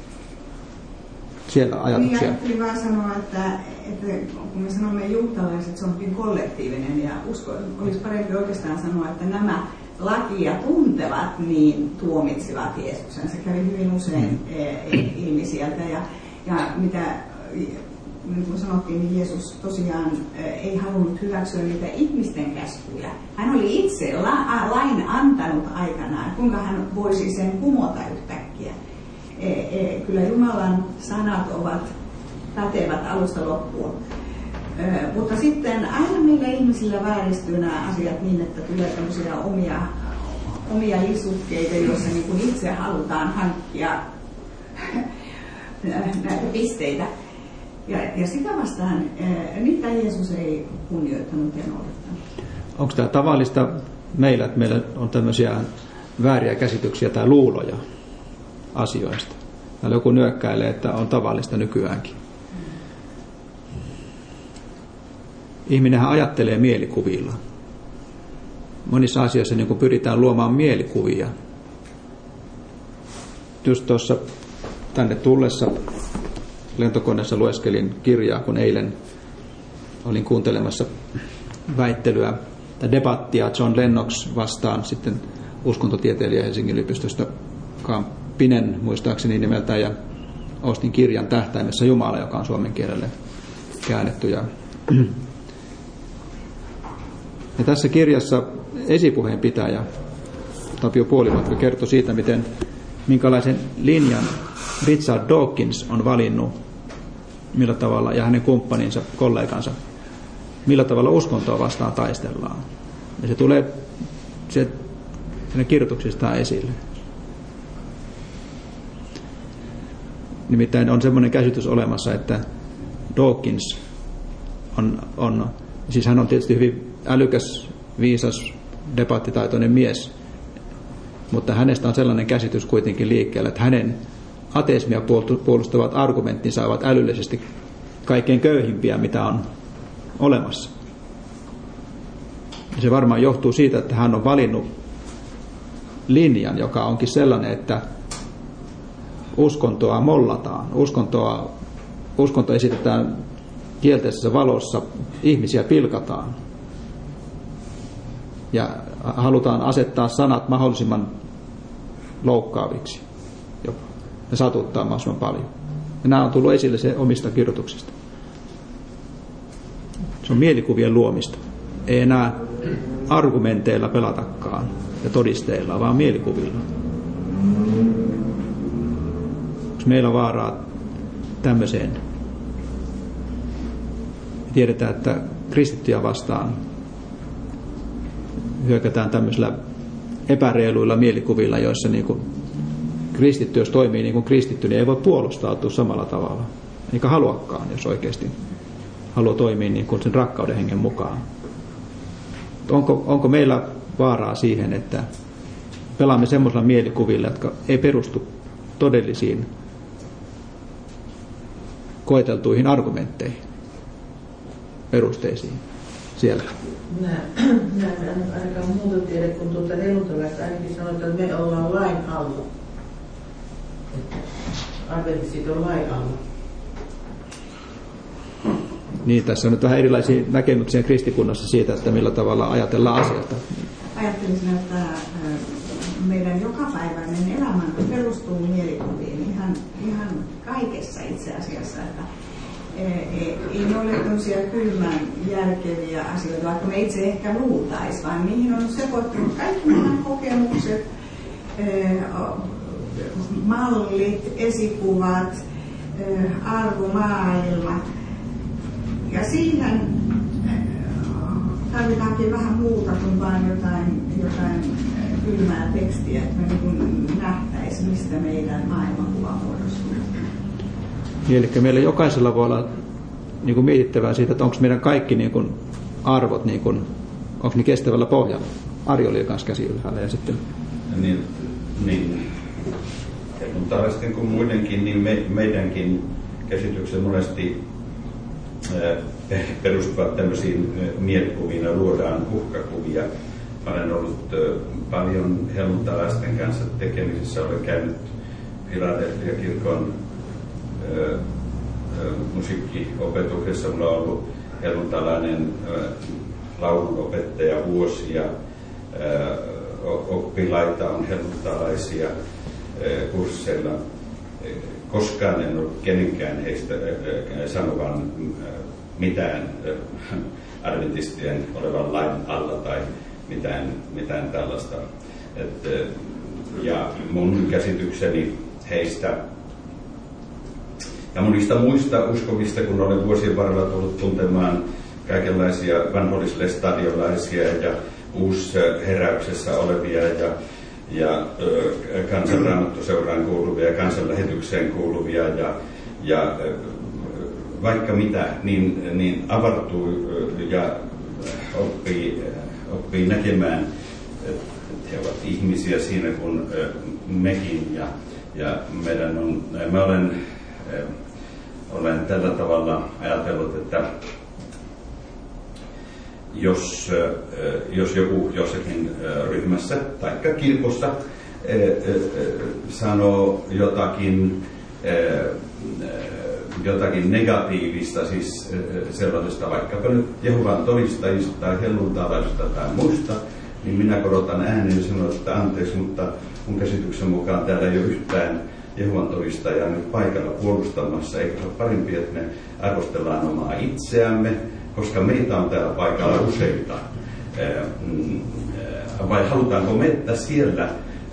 Siellä ajatuksia. Niin, ajattelin vaan sanoa, että kun me sanomme juutalaiset, se on hyvin kollektiivinen, ja usko, olisi parempi oikeastaan sanoa, että nämä lakia tuntevat, niin tuomitsivat Jeesuksen. Se kävi hyvin usein ilmi sieltä, ja mitä niin kuin sanottiin, niin Jeesus tosiaan ei halunnut hyväksyä niitä ihmisten käskyjä. Hän oli itse lain antanut aikanaan, kuinka hän voisi sen kumota yhtäkkiä. Kyllä Jumalan sanat ovat pätevät alusta loppuun. Mutta sitten aina meillä ihmisillä vääristyy nämä asiat niin, että tulee tämmöisiä omia lisukkeita, joissa niin kuin itse halutaan hankkia näitä pisteitä. Ja sitä vastaan niitä Jeesus ei kunnioittanut ja noudattanut. Onko tämä tavallista meillä, että meillä on tämmöisiä vääriä käsityksiä tai luuloja asioista? Täällä joku nyökkäilee, että on tavallista nykyäänkin. Ihminenhän ajattelee mielikuvilla. Monissa asioissa niin kun pyritään luomaan mielikuvia. Just tuossa tänne tullessa lentokoneessa lueskelin kirjaa, kun eilen olin kuuntelemassa väittelyä tai debattia John Lennox vastaan sitten uskontotieteilijä Helsingin yliopistosta Pinen muistaakseni nimeltään, ja ostin kirjan Tähtäimessä Jumala, joka on suomen kielelle käännetty. Ja tässä kirjassa esipuheenpitäjä Tapio Puolimatka kertoi siitä, minkälaisen linjan Richard Dawkins on valinnut, millä tavalla, ja hänen kumppaninsa, kollegansa, millä tavalla uskontoa vastaan taistellaan. Ja se tulee hänen kirjoituksistaan esille. Nimittäin on semmoinen käsitys olemassa, että Dawkins siis hän on tietysti hyvin älykäs, viisas, debattitaitoinen mies, mutta hänestä on sellainen käsitys kuitenkin liikkeellä, että hänen ateismia puolustavat argumenttinsa ovat älyllisesti kaikkein köyhimpiä, mitä on olemassa. Ja se varmaan johtuu siitä, että hän on valinnut linjan, joka onkin sellainen, että uskontoa mollataan. Uskonto esitetään kielteisessä valossa, ihmisiä pilkataan. Ja halutaan asettaa sanat mahdollisimman loukkaaviksi jopa. Ja satuttaa mahdollisimman paljon. Ja nämä on tullut esille se omista kirjoituksista. Se on mielikuvien luomista. Ei enää argumenteilla pelatakaan ja todisteilla, vaan mielikuvilla. Onko meillä vaaraa tämmöiseen? Tiedetään, että kristittyjä vastaan hyökätään tämmöisillä epäreiluilla mielikuvilla, joissa niin kuin kristitty, jos toimii niin kuin kristitty, niin ei voi puolustautua samalla tavalla. Eikä haluakaan, jos oikeasti haluaa toimia niin kuin sen rakkauden hengen mukaan. Onko meillä vaaraa siihen, että pelaamme semmoisilla mielikuvilla, jotka ei perustu todellisiin koeteltuihin argumentteihin, perusteisiin siellä? Minä en ainakaan muuta tiedä, kun tuolta helluntalaista ainakin sanotaan, että me ollaan lain alla. Adventistit on lain alla. Niin, tässä on nyt vähän erilaisia näkemyksiä kristikunnassa siitä, että millä tavalla ajatellaan asioita. Ajattelisin, että meidän jokapäiväinen elämä perustuu mielikuviin ihan kaikessa itse asiassa. Että ei ne ole tämmöisiä kylmän järkeviä asioita, vaikka me itse ehkä luultaisiin, vaan niihin on sekoittunut kaikki nämä kokemukset, mallit, esikuvat, arvomaailma. Ja siihen tarvitaankin vähän muuta kuin vain jotain kylmää tekstiä, että me niin nähtäisiin, mistä meidän maailmankuva muodostuu. Eli meillä jokaisella voi olla niin kuin mietittävää siitä, että onko meidän kaikki niin kuin arvot, niin kuin, onko ne kestävällä pohjalla. Ari oli kanssa käsi ylhäällä ja sitten... Niin. Mutta tällaisten kuin muidenkin, niin meidänkin käsitykset monesti perustuvat tämmöisiin mielikuviin ja luodaan uhkakuvia. Olen ollut paljon helluntalaisten kanssa tekemisissä, olen käynyt Philadelphia-kirkon musiikkiopetuksessa. Mulla on ollut helluntalainen laulunopettaja vuosia, oppilaita on helluntalaisia kursseilla. Koskaan en ole kenenkään heistä sanovan mitään adventistien olevan lain alla tai mitään tällaista. Ja mun käsitykseni heistä ja monista muista uskovista, kun olen vuosien varrella tullut tuntemaan kaikenlaisia vanhollislestadiolaisia ja uusheräyksessä olevia ja kansanraamattoseuraan kuuluvia ja kansanlähetykseen kuuluvia ja vaikka mitä, niin avartuu ja oppii näkemään, että he ovat ihmisiä siinä kuin mekin. Ja mä olen tällä tavalla ajatellut, että jos joku jossakin ryhmässä tai kirkossa sanoo jotakin negatiivista, siis sellaisesta vaikkapa nyt Jehovan todistajista tai helluntalaisista tai muista, niin minä korotan ääneen ja sanon, että anteeksi, mutta mun käsityksen mukaan täällä ei ole yhtään Jehovan todistajaa nyt paikalla puolustamassa, eikä ole parempi, että me arvostellaan omaa itseämme, koska meitä on täällä paikalla useita. Vai halutaanko me, että siellä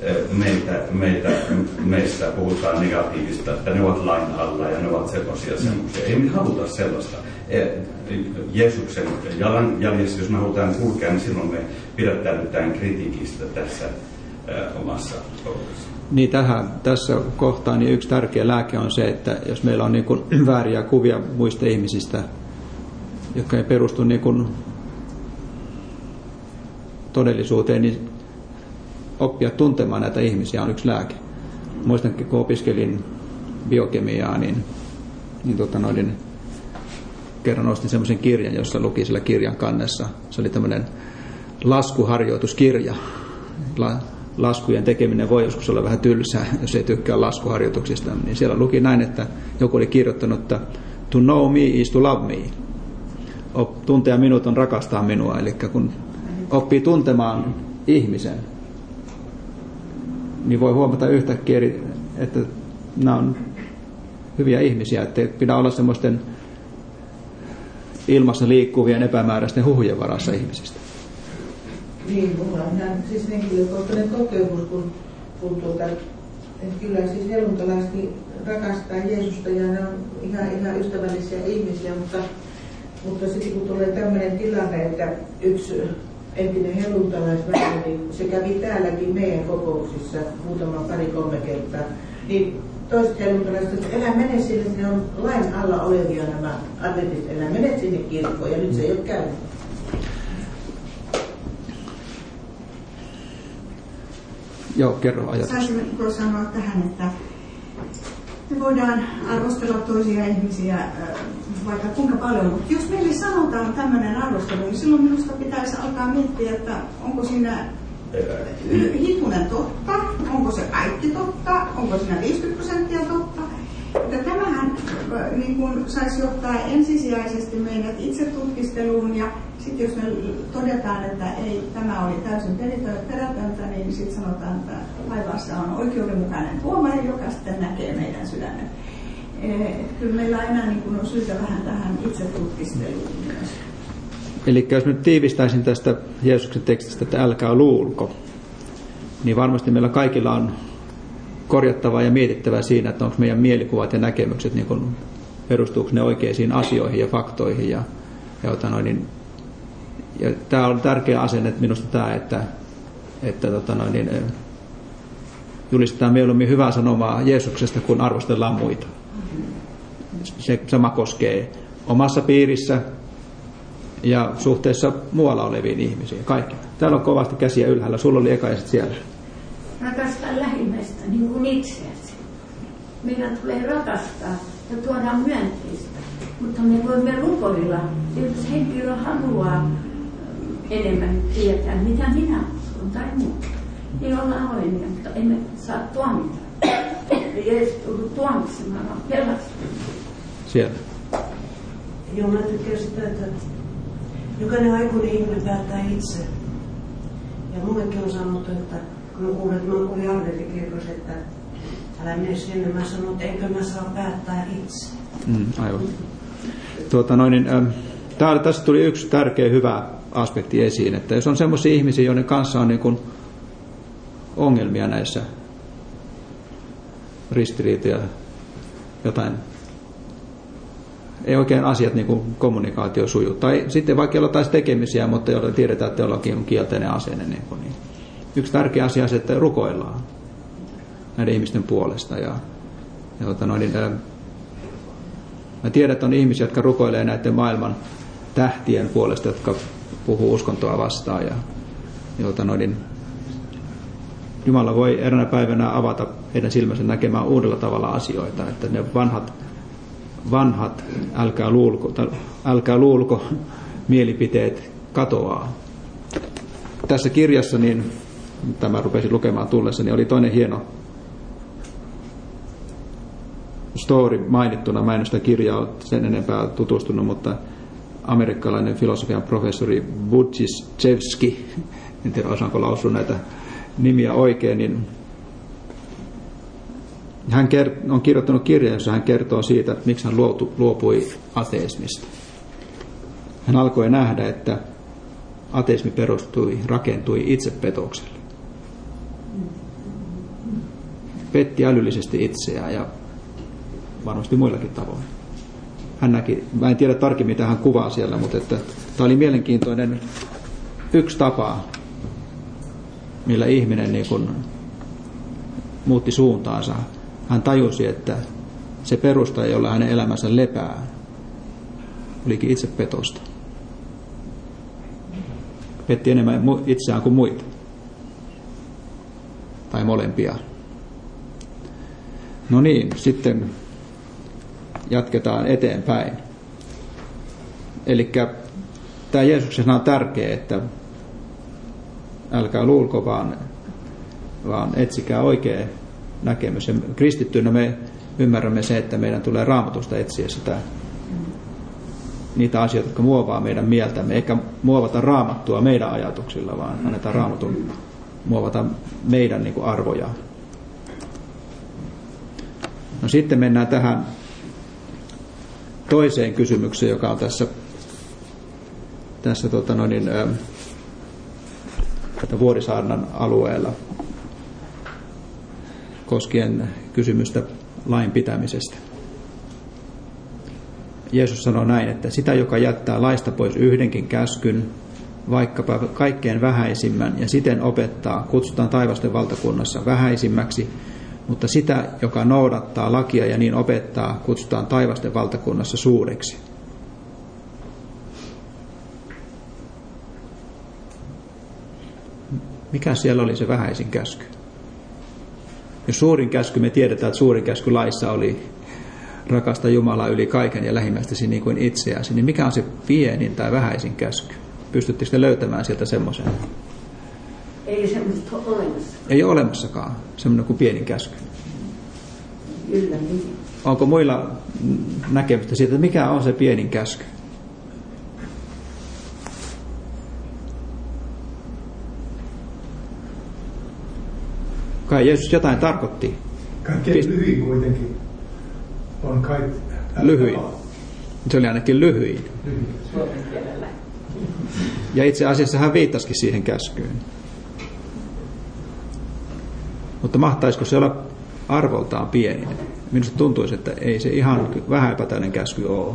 meistä puhutaan negatiivista, että ne ovat lain alla ja ne ovat semmoisia. Ei me haluta sellaista. Jeesuksen jalanjäljessä, jos me halutaan kulkea, niin silloin me pidättäydytään kritiikistä tässä omassa koulussa. Niin tässä kohtaa niin yksi tärkeä lääke on se, että jos meillä on niin kuin vääriä kuvia muista ihmisistä, jotka ei perustu niin kuin todellisuuteen, niin oppia tuntemaan näitä ihmisiä on yksi lääke. Muistan, kun opiskelin biokemiaa, niin kerran ostin semmoisen kirjan, jossa luki sillä kirjan kannessa. Se oli tämmöinen laskuharjoituskirja. Laskujen tekeminen voi joskus olla vähän tylsää, jos ei tykkää laskuharjoituksista. Niin siellä luki näin, että joku oli kirjoittanut, että to know me is to love me. Tuntea minut on rakastaa minua. Eli kun oppii tuntemaan ihmisen, niin voi huomata yhtäkkiä, että nämä on hyviä ihmisiä, ettei pidä olla semmoisten ilmassa liikkuvien epämääräisten huhujen varassa ihmisistä. Niin, mulla on ihan siis henkilökohtainen kokemus, kun kyllä siis helluntalaiset rakastaa Jeesusta ja ne on ihan ystävällisiä ihmisiä, mutta sitten kun tulee tämmöinen tilanne, että yksi entinen helluntalaisväki, se kävi täälläkin meidän kokouksissa pari-kolme kertaa, niin toiset helluntalaiset, että älä mene sinne, ne on lain alla olevia nämä atletit, älä mene sinne kirkkoon, ja nyt se ei ole käynyt. Joo, kerro ajatus. Saisinko sanoa tähän, että me voidaan arvostella toisia ihmisiä vaikka kuinka paljon, mutta jos meille sanotaan tämmöinen arvostelu, niin silloin minusta pitäisi alkaa miettiä, että onko siinä hitunen totta, onko se kaikki totta, onko siinä 50% totta. Että tämähän niin kun saisi johtaa ensisijaisesti meidät itse tutkisteluun, ja sitten jos me todetaan, että ei, tämä oli täysin perätöntä, niin sitten sanotaan, että taivaassa on oikeudenmukainen tuomari, joka sitten näkee meidän sydämen. Kyllä meillä enää niin kun on syytä vähän tähän itse tutkisteluun myös. Eli jos nyt tiivistäisin tästä Jeesuksen tekstistä, että älkää luulko, niin varmasti meillä kaikilla on korjattavaa ja mietittävää siinä, että onko meidän mielikuvat ja näkemykset, niin kun perustuuko ne oikeisiin asioihin ja faktoihin. Ja tämä on tärkeä asenne minusta tämä, että julistetaan mieluummin hyvää sanomaa Jeesuksesta, kun arvostellaan muita. Se sama koskee omassa piirissä ja suhteessa muualla oleviin ihmisiin. Kaikki. Täällä on kovasti käsiä ylhäällä. Sulla oli eka ja sitten siellä. Rakastaa lähimmäistä niin kuin itseäsi. Meidän tulee rakastaa ja tuoda myönteistä. Mutta me voimme rukoilla, jos henkilö haluaa enemmän tietää, mitä minä uskon tai muuta. Niin ollaan avoimia, mutta emme saa tuomita. Jeesus tullut tuomitsemaan, vaan pelastamaan. Siellä. Joo, mä tykkään sitä, että jokainen aikuinen ihminen päättää itse. Ja mullekin on sanottu, että kun mä kuulin, että mä kuulin Arvellikirkossa, että älä mene sinne, mä sanon, että eikö mä saa päättää itse. Aivan. Tässä tuli yksi tärkeä hyvä aspekti esiin, että jos on sellaisia ihmisiä, joiden kanssa on niin kuin ongelmia näissä ristiriitoja, jotain, ei oikein asiat niin kuin kommunikaatio suju. Tai sitten vaikka jollain taisi tekemisiä, mutta joilla tiedetään, että jollakin on kielteinen asenne. Niin. Yksi tärkeä asia on se, että rukoillaan näiden ihmisten puolesta. Mä tiedän, että on ihmisiä, jotka rukoilee näiden maailman tähtien puolesta, jotka puhuu uskontoa vastaan. Ja Jumala voi eräänä päivänä avata heidän silmänsä näkemään uudella tavalla asioita, että ne vanhat älkää luulko mielipiteet katoaa. Tässä kirjassa, niin tämä rupesin lukemaan tullessa, niin oli toinen hieno story mainittuna. Mä en sitä kirjaa sen enempää tutustunut, mutta amerikkalainen filosofian professori Budziszewski, en tiedä osaanko lausua näitä nimiä oikein, niin hän on kirjoittanut kirjan, jossa hän kertoo siitä, että miksi hän luopui ateismista. Hän alkoi nähdä, että ateismi rakentui itsepetokselle. Petti älyllisesti itseään ja varmasti muillakin tavoin. Hän näki, mä en tiedä tarkemmin mitä hän kuvaa siellä, mutta että tämä oli mielenkiintoinen yksi tapa, millä ihminen niin kuin muutti suuntaansa. Hän tajusi, että se perusta, jolla hänen elämänsä lepää, olikin itsepetosta. Petti enemmän itseään kuin muita. Tai molempia. No niin, sitten jatketaan eteenpäin. Elikkä tämä Jeesuksen sana on tärkeä, että älkää luulko, vaan etsikää oikea näkemys. Ja kristittyinä me ymmärrämme se, että meidän tulee Raamatusta etsiä niitä asioita, jotka muovaa meidän mieltämme. Eikä muovata Raamattua meidän ajatuksilla, vaan annetaan Raamatun muovata meidän niin kuin arvoja. No sitten mennään tähän toiseen kysymykseen, joka on tässä Vuorisaarnan alueella koskien kysymystä lain pitämisestä. Jeesus sanoo näin, että sitä, joka jättää laista pois yhdenkin käskyn, vaikkapa kaikkein vähäisimmän, ja siten opettaa, kutsutaan taivasten valtakunnassa vähäisimmäksi, mutta sitä, joka noudattaa lakia ja niin opettaa, kutsutaan taivasten valtakunnassa suureksi. Mikä siellä oli se vähäisin käsky? Jos suurin käsky, me tiedetään, että suurin käsky laissa oli rakasta Jumalaa yli kaiken ja lähimmäistäsi niin kuin itseäsi, niin mikä on se pienin tai vähäisin käsky? Pystyttekö te löytämään sieltä semmoisen? Ei semmoista ole olemassa. Ei ole olemassakaan semmoinen kuin pienin käsky. Kyllä niin. Onko muilla näkemystä siitä, että mikä on se pienin käsky? Kai Jeesus jotain tarkoitti. Kaikkein lyhyin kuitenkin on kai... Lyhyin. Se oli ainakin lyhyin. Ja itse asiassa hän viittasikin siihen käskyyn. Mutta mahtaisiko se olla arvoltaan pieni? Minusta tuntuisi, että ei se ihan vähäpätöinen käsky ole.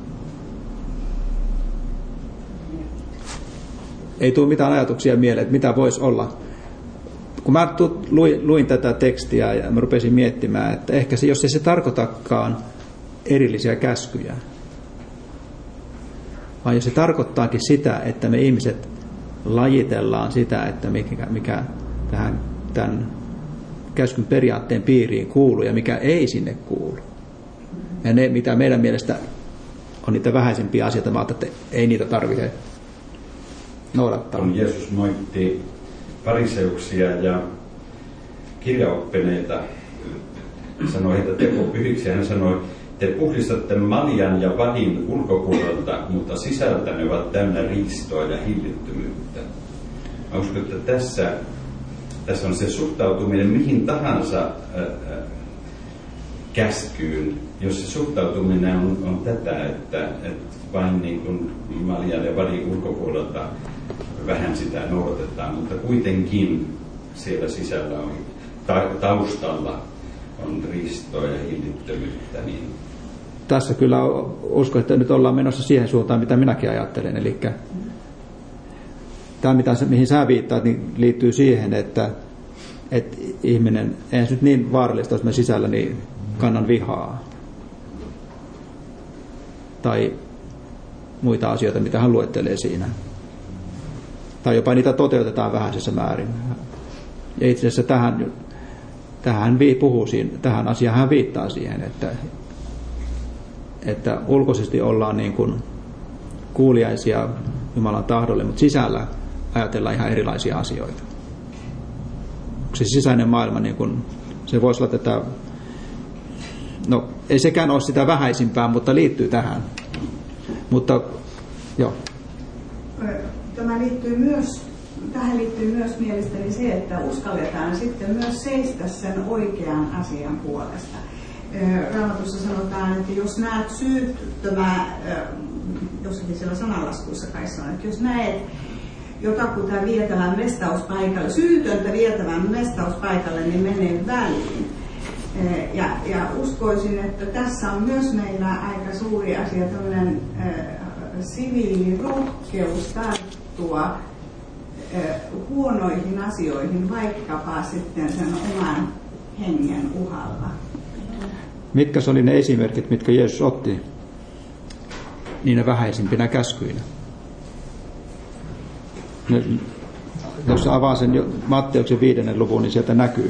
Ei tule mitään ajatuksia mieleen, että mitä voisi olla. Kun mä luin tätä tekstiä ja mä rupesin miettimään, että ehkä se, jos ei se tarkoitakaan erillisiä käskyjä, vaan jos se tarkoittaakin sitä, että me ihmiset lajitellaan sitä, että mikä tämän käskyn periaatteen piiriin kuuluu ja mikä ei sinne kuulu. Ja ne, mitä meidän mielestä on niitä vähäisempiä asioita, mä ajattelin, että ei niitä tarvitse noudattaa. Kun Jeesus moitti fariseuksia ja kirjaoppineita, sanoi heitä tekopyhiksi, ja hän sanoi, te puhdistatte maljan ja vadin ulkopuolelta, mutta sisältä ne ovat täynnä riistoa ja hillittömyyttä. Mä uskon, että tässä on se suhtautuminen mihin tahansa käskyyn, jos se suhtautuminen on tätä, että vain niin kuin maljan ja vadin ulkopuolelta vähän sitä noudatetaan, mutta kuitenkin siellä sisällä on taustalla on riistoa ja hillittömyyttä. Niin tässä kyllä uskon, että nyt ollaan menossa siihen suuntaan, mitä minäkin ajattelen. Eli tämä, mihin sä viittaat, niin liittyy siihen, että ihminen, eihän se nyt niin vaarallista, jos mä sisällä niin kannan vihaa. tai muita asioita, mitä hän luettelee siinä. Tai jopa niitä toteutetaan vähäisessä määrin. Ja itse asiassa tähän asiaan hän viittaa siihen, että ulkoisesti ollaan niin kuin kuuliaisia Jumalan tahdolle, mutta sisällä ajatellaan ihan erilaisia asioita. Se sisäinen maailma, niin kuin, se voisi olla tätä, no ei sekään ole sitä vähäisimpää, mutta liittyy tähän. Mutta joo. Tähän liittyy myös mielestäni se, että uskalletaan sitten myös seistä sen oikean asian puolesta. Raamatussa sanotaan, että jos näet jossakin siellä sanalaskuissa kai sanoo, että jos näet jotakuta vietävän mestauspaikalle, syytöntä vietävän mestauspaikalle, niin mene väliin. Ja uskoisin, että tässä on myös meillä aika suuri asia, tämmöinen siviilirohkeus tarttua huonoihin asioihin, vaikkapa sitten sen oman hengen uhalla. Mitkä oli ne esimerkit, mitkä Jeesus otti niinä vähäisimpinä käskyinä? Jos avaa sen Matteuksen 5. luvun, niin sieltä näkyy.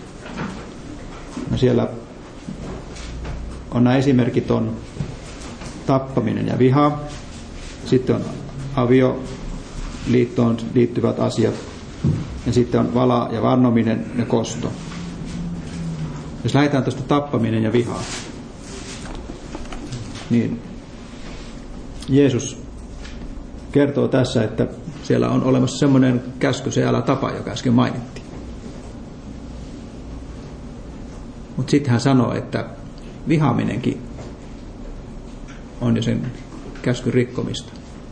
No siellä on nämä esimerkit, on tappaminen ja viha, sitten on avioliittoon liittyvät asiat, ja sitten on vala ja vannominen ja kosto. Jos lähdetään tuosta tappaminen ja viha, niin Jeesus kertoo tässä, että siellä on olemassa semmoinen käsky, se älä tapa, joka äsken mainittiin. Mutta sitten hän sanoo, että vihaaminenkin on jo sen käskyn rikkomista.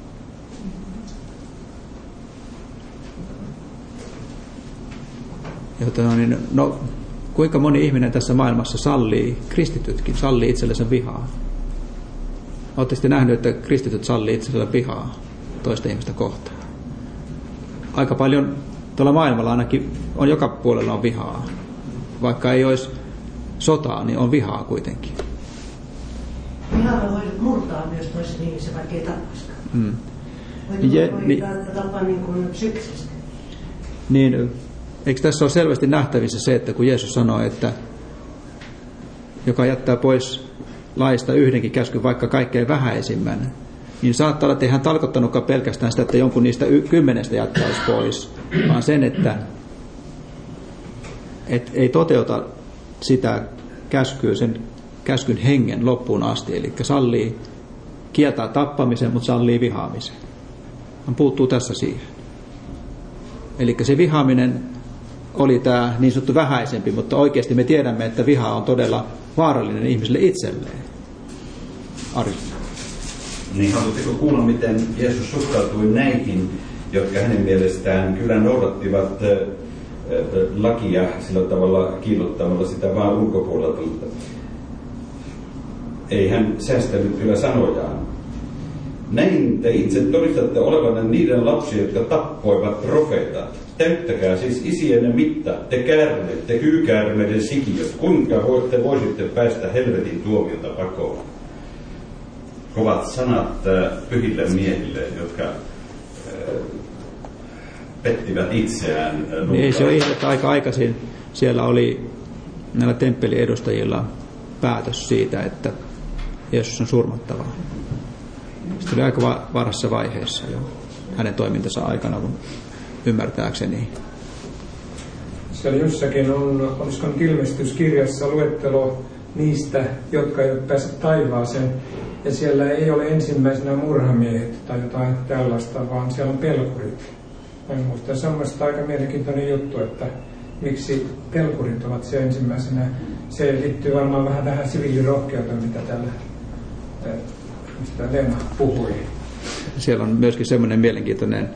No, kuinka moni ihminen tässä maailmassa sallii, kristitytkin sallii itsellensä vihaa? Oletteko te nähneet, että kristityt sallii itsellensä vihaa toista ihmistä kohtaan? Aika paljon tuolla maailmalla ainakin on, joka puolella on vihaa. Vaikka ei olisi sotaa, niin on vihaa kuitenkin. Vihaa voi murtaa myös toisen ihmisen, vaikka ei tappaisikaan. Voi tappaa niin kuin psyykkisesti. Niin, eikö tässä ole selvästi nähtävissä se, että kun Jeesus sanoo, että joka jättää pois laista yhdenkin käskyn, vaikka kaikkein vähäisimmän, niin saattaa olla, että ei hän tarkoittanutkaan pelkästään sitä, että jonkun niistä 10 jättäisi pois, vaan sen, että ei toteuta sitä käskyä, sen käskyn hengen loppuun asti, eli kieltää tappamisen, mutta sallii vihaamisen. Hän puuttuu tässä siihen. Eli se vihaaminen oli tämä niin sanottu vähäisempi, mutta oikeasti me tiedämme, että viha on todella vaarallinen ihmiselle itselleen. Ari. Niin haluatteko kuulla, miten Jeesus suhtautui näihin, jotka hänen mielestään kyllä noudattivat lakia sillä tavalla kiillottamalla sitä vaan ulkopuolelta. Ei hän säästänyt kyllä sanojaan. Näin te itse todistatte olevanne niiden lapsia, jotka tappoivat profeetat. Täyttäkää siis isienne mitta, te käärmeet, te kyykäärmeiden sikiöt. Kuinka te voisitte päästä helvetin tuomiota pakoon? Kovat sanat pyhille miehille, jotka pettivät itseään. Ei se ole ihme, että aika aikaisin siellä oli näillä temppelin edustajilla päätös siitä, että Jeesus on surmattava. Se oli aika varhaisessa vaiheessa jo hänen toimintansa aikana, kun ymmärtääkseni. Siellä jossakin on, olisiko ilmestyskirjassa luettelo niistä, jotka eivät pääse taivaaseen. Ja siellä ei ole ensimmäisenä murhamiehet tai jotain tällaista, vaan siellä on pelkurit. En muista, se on mielestäni aika mielenkiintoinen juttu, että miksi pelkurit ovat se ensimmäisenä. Se liittyy varmaan vähän tähän siviilirohkeuteen, mitä täällä mistä Leena puhui. Siellä on myöskin semmoinen mielenkiintoinen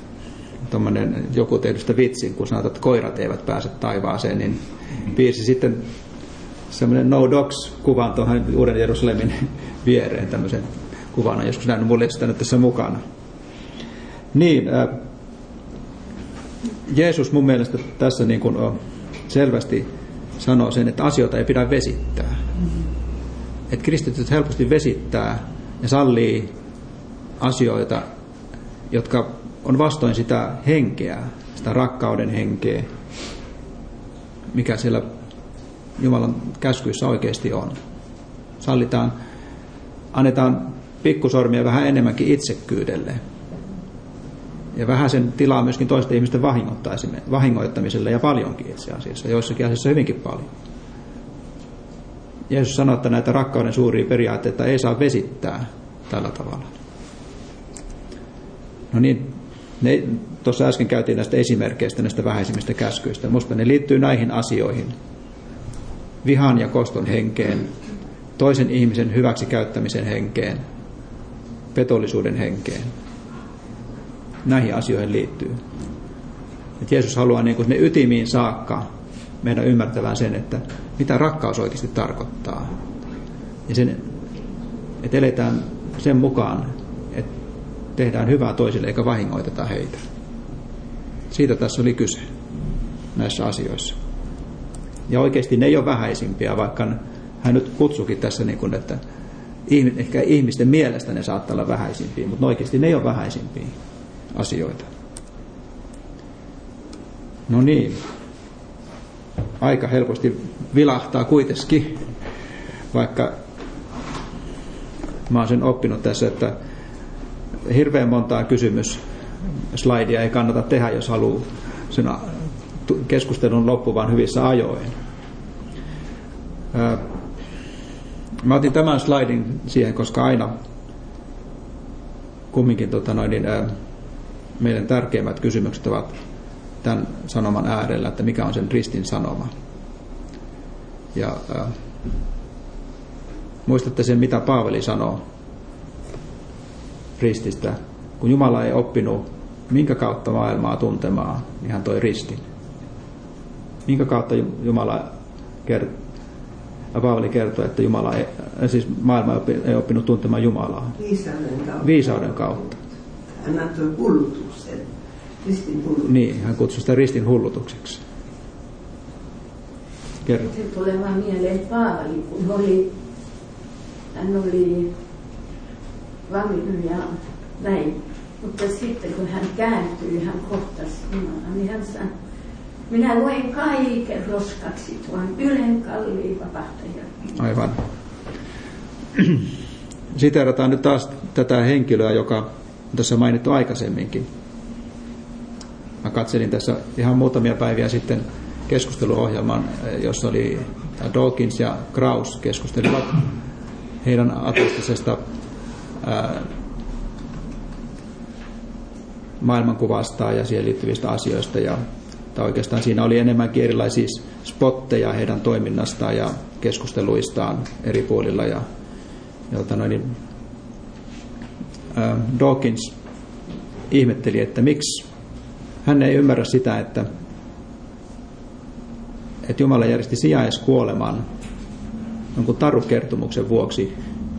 joku tehdystä vitsin, kun sanotaan, että koirat eivät pääse taivaaseen, niin piirsi sitten semmoinen No Dogs-kuvan tuohon Uuden Jerusalemin viereen, tämmöisen kuvan on joskus nähnyt, mulle ei sitä nyt tässä mukana. Niin, Jeesus mun mielestä tässä niin kuin selvästi sanoo sen, että asioita ei pidä vesittää. Että kristityt helposti vesittää ja sallii asioita, jotka on vastoin sitä henkeä, sitä rakkauden henkeä, mikä siellä Jumalan käskyissä oikeasti on. Annetaan pikkusormia vähän enemmänkin itsekkyydelle ja vähän sen tilaa myöskin toisten ihmisten vahingoittamiselle ja paljonkin itse asiassa, joissakin asiassa hyvinkin paljon. Jeesus sanoi, että näitä rakkauden suuria periaatteita ei saa vesittää tällä tavalla. No niin, tuossa äsken käytiin näistä esimerkkeistä, näistä vähäisimmistä käskyistä. Minusta ne liittyy näihin asioihin. Vihan ja koston henkeen, toisen ihmisen hyväksi käyttämisen henkeen, petollisuuden henkeen. Näihin asioihin liittyy. Et Jeesus haluaa niin kuin sinne ytimiin saakka meidän ymmärtävän sen, että mitä rakkaus oikeasti tarkoittaa. Ja sen, että eletään sen mukaan, että tehdään hyvää toisille eikä vahingoiteta heitä. Siitä tässä oli kyse näissä asioissa. Ja oikeasti ne ei ole vähäisimpiä, vaikka hän nyt kutsukin tässä, niin kuin, että ehkä ihmisten mielestä ne saattaa olla vähäisimpiä, mutta oikeasti ne ei ole vähäisimpiä asioita. No niin, aika helposti vilahtaa kuitenkin, vaikka mä oon sen oppinut tässä, että hirveän montaa kysymysslaidia ei kannata tehdä, jos haluaa sen keskustelun loppuvan hyvissä ajoin. Mä otin tämän slaidin siihen, koska aina kumminkin meidän tärkeimmät kysymykset ovat tämän sanoman äärellä, että mikä on sen ristin sanoma. Ja muistatte sen, mitä Paavali sanoo rististä. Kun Jumala ei oppinut, minkä kautta maailmaa tuntemaan, niin hän toi ristin. Minkä kautta Paavali kertoo, että maailma ei oppinut tuntemaan Jumalaa. Viisauden kautta. Hän antoi hullutuksen. Ristin hullutuksen. Niin, hän kutsui sitä ristin hullutukseksi. Kerro. Se tulee vaan mieleen Paavali, kun hän oli vangittu ja näin. Mutta sitten kun hän kääntyi, hän kohtasi Jumalaa, niin hän sanoi, minä luen kaiken roskaksi tuon ylenkalliin vapahtajan. Aivan. Siteerataan nyt taas tätä henkilöä, joka on tässä mainittu aikaisemminkin. Mä katselin tässä ihan muutamia päiviä sitten keskusteluohjelman, jossa oli Dawkins ja Krauss keskustelivat heidän ateistisesta maailmankuvastaan ja siihen liittyvistä asioista. Ja oikeastaan siinä oli enemmänkin erilaisia spotteja heidän toiminnastaan ja keskusteluistaan eri puolilla. Dawkins ihmetteli, että miksi hän ei ymmärrä sitä, että Jumala järjesti sijaiskuoleman jonkun tarukertomuksen vuoksi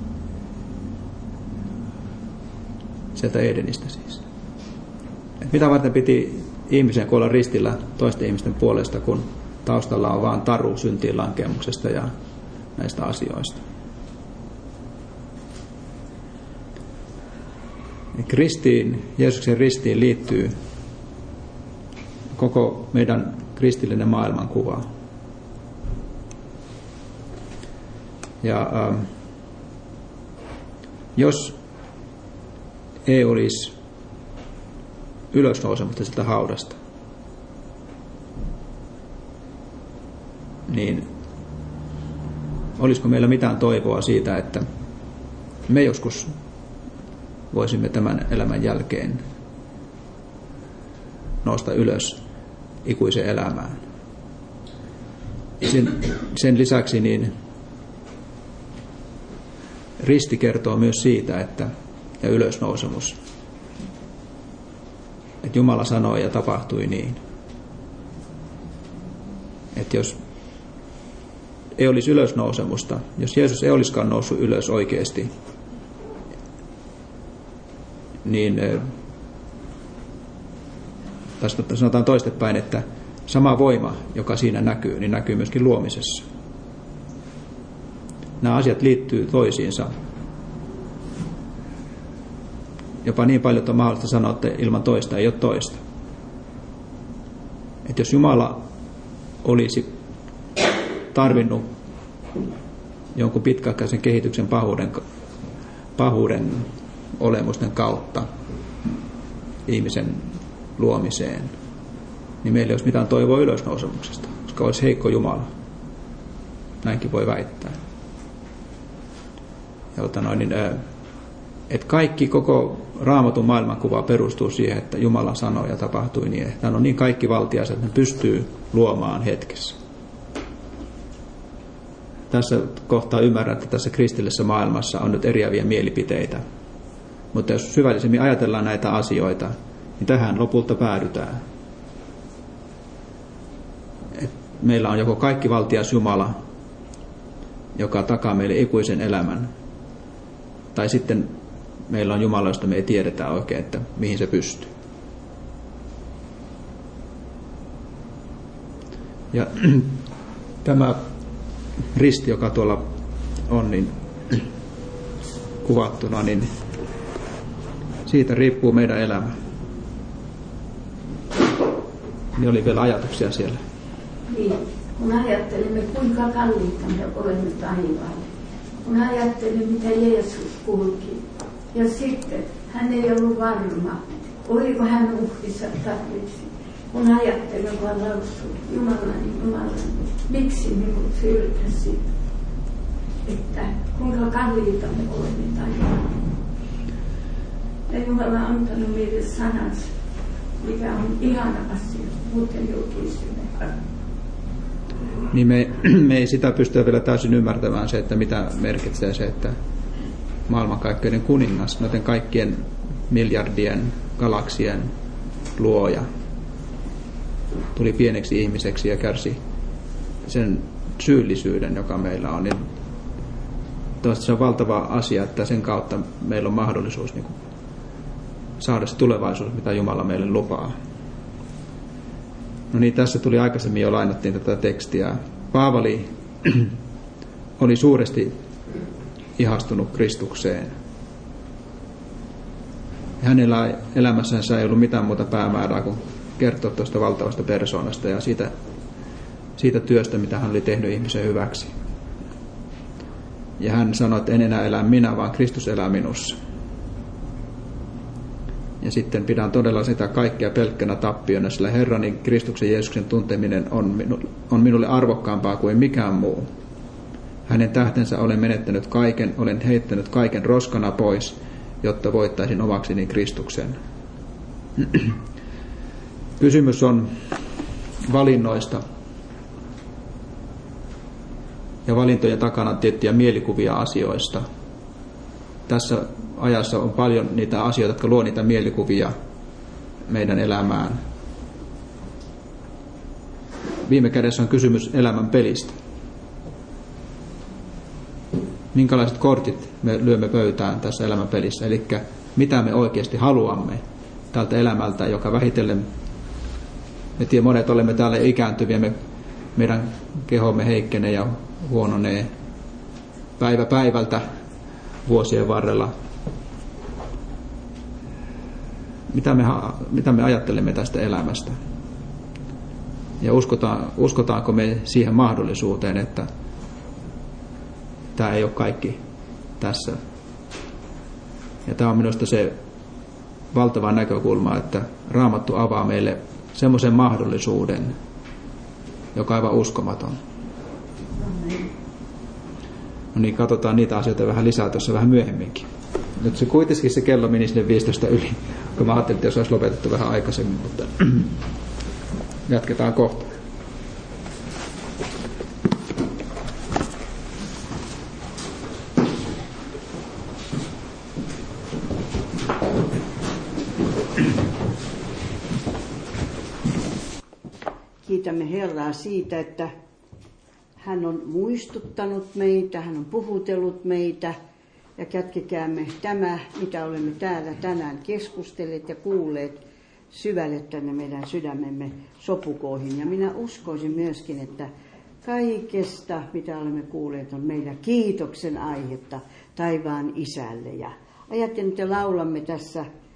sieltä Edenistä siis. Et mitä varten piti ihmisen kuolla ristillä toisten ihmisten puolesta, kun taustalla on vain taru syntiin lankemuksesta ja näistä asioista. Jeesuksen ristiin liittyy koko meidän kristillinen maailmankuva. Ja jos ei olisi ylösnousemusta sitä haudasta, niin olisiko meillä mitään toivoa siitä, että me joskus voisimme tämän elämän jälkeen nousta ylös ikuiseen elämään. Sen lisäksi niin risti kertoo myös siitä, ja ylösnousemus, että Jumala sanoi ja tapahtui niin. Että jos ei olisi ylösnousemusta, jos Jeesus ei olisikaan noussut ylös oikeasti, niin tästä sanotaan toistepäin, että sama voima, joka siinä näkyy, niin näkyy myöskin luomisessa. Nämä asiat liittyy toisiinsa. jopa niin paljon, että on mahdollista sanoa, että ilman toista ei ole toista. Että jos Jumala olisi tarvinnut jonkun pitkäaikaisen kehityksen pahuuden olemusten kautta ihmisen luomiseen, niin meillä ei olisi mitään toivoa ylösnousemuksesta, koska olisi heikko Jumala. Näinkin voi väittää. Ja että kaikki koko Raamatun maailmankuva perustuu siihen, että Jumala sanoi ja tapahtui niin. Hän on niin kaikkivaltias, että hän pystyy luomaan hetkessä. Tässä kohtaa ymmärrän, että tässä kristillisessä maailmassa on nyt eriäviä mielipiteitä. Mutta jos syvällisemmin ajatellaan näitä asioita, niin tähän lopulta päädytään. Et meillä on joko kaikkivaltias Jumala, joka takaa meille ikuisen elämän, tai sitten meillä on Jumala, josta me ei tiedetä oikein, että mihin se pystyy. Ja tämä risti, joka tuolla on niin kuvattuna, niin siitä riippuu meidän elämä. Niin oli vielä ajatuksia siellä. Niin, kun ajattelimme, kuinka kalliita me olemme taivaalle. Kun ajattelin, mitä Jeesus kulki. Ja sitten hän ei ollut varma, oliko hän uhrinsa tarvitsi. Kun ajattelin, vaan lausui, Jumalani, miksi minut hylkäsit? Että kuinka kalliita me olemme taivaalle. Ja Jumala on antanut meille sanansa, mikä on ihana asia, muuten julkisimme. Niin me ei sitä pystyä vielä täysin ymmärtämään se, että mitä merkitsee se, että maailmankaikkeuden kuningas, noiden kaikkien miljardien galaksien luoja, tuli pieneksi ihmiseksi ja kärsi sen syyllisyyden, joka meillä on. Niin se on valtava asia, että sen kautta meillä on mahdollisuus niin kuin saada se tulevaisuus, mitä Jumala meille lupaa. No niin, tässä tuli aikaisemmin jo lainattiin tätä tekstiä. Paavali oli suuresti ihastunut Kristukseen. Hänellä elämässänsä ei ollut mitään muuta päämäärää kuin kertoa tuosta valtavasta persoonasta ja siitä työstä, mitä hän oli tehnyt ihmisen hyväksi. Ja hän sanoi, että en enää elä minä, vaan Kristus elää minussa. Ja sitten pidän todella sitä kaikkea pelkkänä tappiona, sillä Herrani Kristuksen Jeesuksen tunteminen on minulle arvokkaampaa kuin mikään muu. Hänen tähtensä olen menettänyt kaiken, olen heittänyt kaiken roskana pois, jotta voittaisin omakseni Kristuksen. Kysymys on valinnoista. Ja valintojen takana tiettyjä mielikuvia asioista. Tässä ajassa on paljon niitä asioita, jotka luo niitä mielikuvia meidän elämään. Viime kädessä on kysymys elämän pelistä. Minkälaiset kortit me lyömme pöytään tässä elämän pelissä, eli mitä me oikeasti haluamme tältä elämältä, joka vähitellen, me tiedän, monet olemme täällä ikääntyviä, meidän kehomme heikkenee ja huononee päivä päivältä vuosien varrella. Mitä me ajattelemme tästä elämästä? Ja uskotaanko me siihen mahdollisuuteen, että tämä ei ole kaikki tässä. Ja tämä on minusta se valtava näkökulma, että Raamattu avaa meille semmoisen mahdollisuuden, joka on aivan uskomaton. No niin, katsotaan niitä asioita vähän lisää tuossa vähän myöhemminkin. Nyt se kuitenkin se kello meni sinne 15 yli, kun mä ajattelin, että jos olisi lopetettu vähän aikaisemmin, mutta jatketaan kohta. Kiitämme Herraa siitä, että hän on muistuttanut meitä, hän on puhutellut meitä ja kätkekäämme tämä, mitä olemme täällä tänään keskustelleet ja kuulleet syvälle tänne meidän sydämemme sopukoihin. Ja minä uskoisin myöskin, että kaikesta, mitä olemme kuulleet, on meillä kiitoksen aihetta taivaan Isälle. Ja ajattelin, että laulamme tässä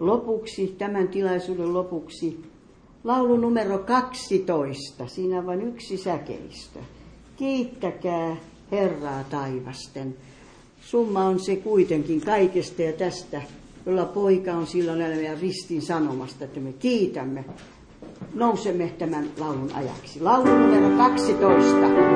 lopuksi, tämän tilaisuuden lopuksi, laulu numero 12. Siinä on vain yksi säkeistö. Kiittäkää Herraa taivasten. Summa on se kuitenkin kaikesta ja tästä, jolla poika on silloin meidän ristin sanomasta, että me kiitämme. Nousemme tämän laulun ajaksi. Laulu numero 12.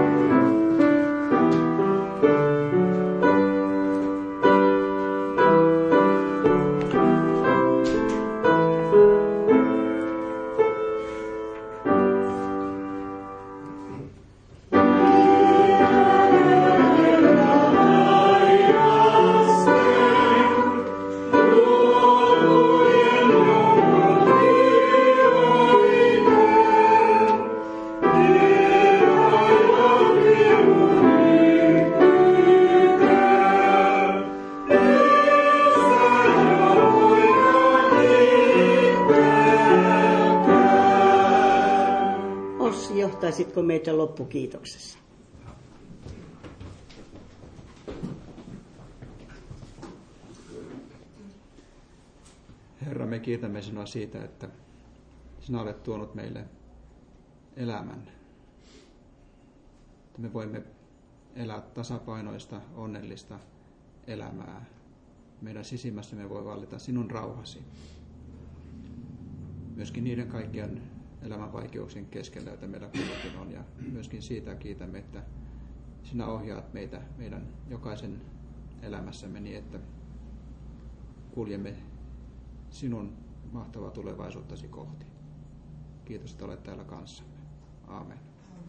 Johtaisitko meitä loppukiitoksessa? Herra, me kiitämme sinua siitä, että sinä olet tuonut meille elämän. Että me voimme elää tasapainoista, onnellista elämää. Meidän sisimmässämme voi vallita sinun rauhasi. Myöskin niiden kaikkien elämän vaikeuksien keskellä, joita meillä kuitenkin on. Ja myöskin siitä kiitämme, että sinä ohjaat meitä meidän jokaisen elämässämme niin, että kuljemme sinun mahtavaa tulevaisuuttasi kohti. Kiitos, että olet täällä kanssamme. Aamen.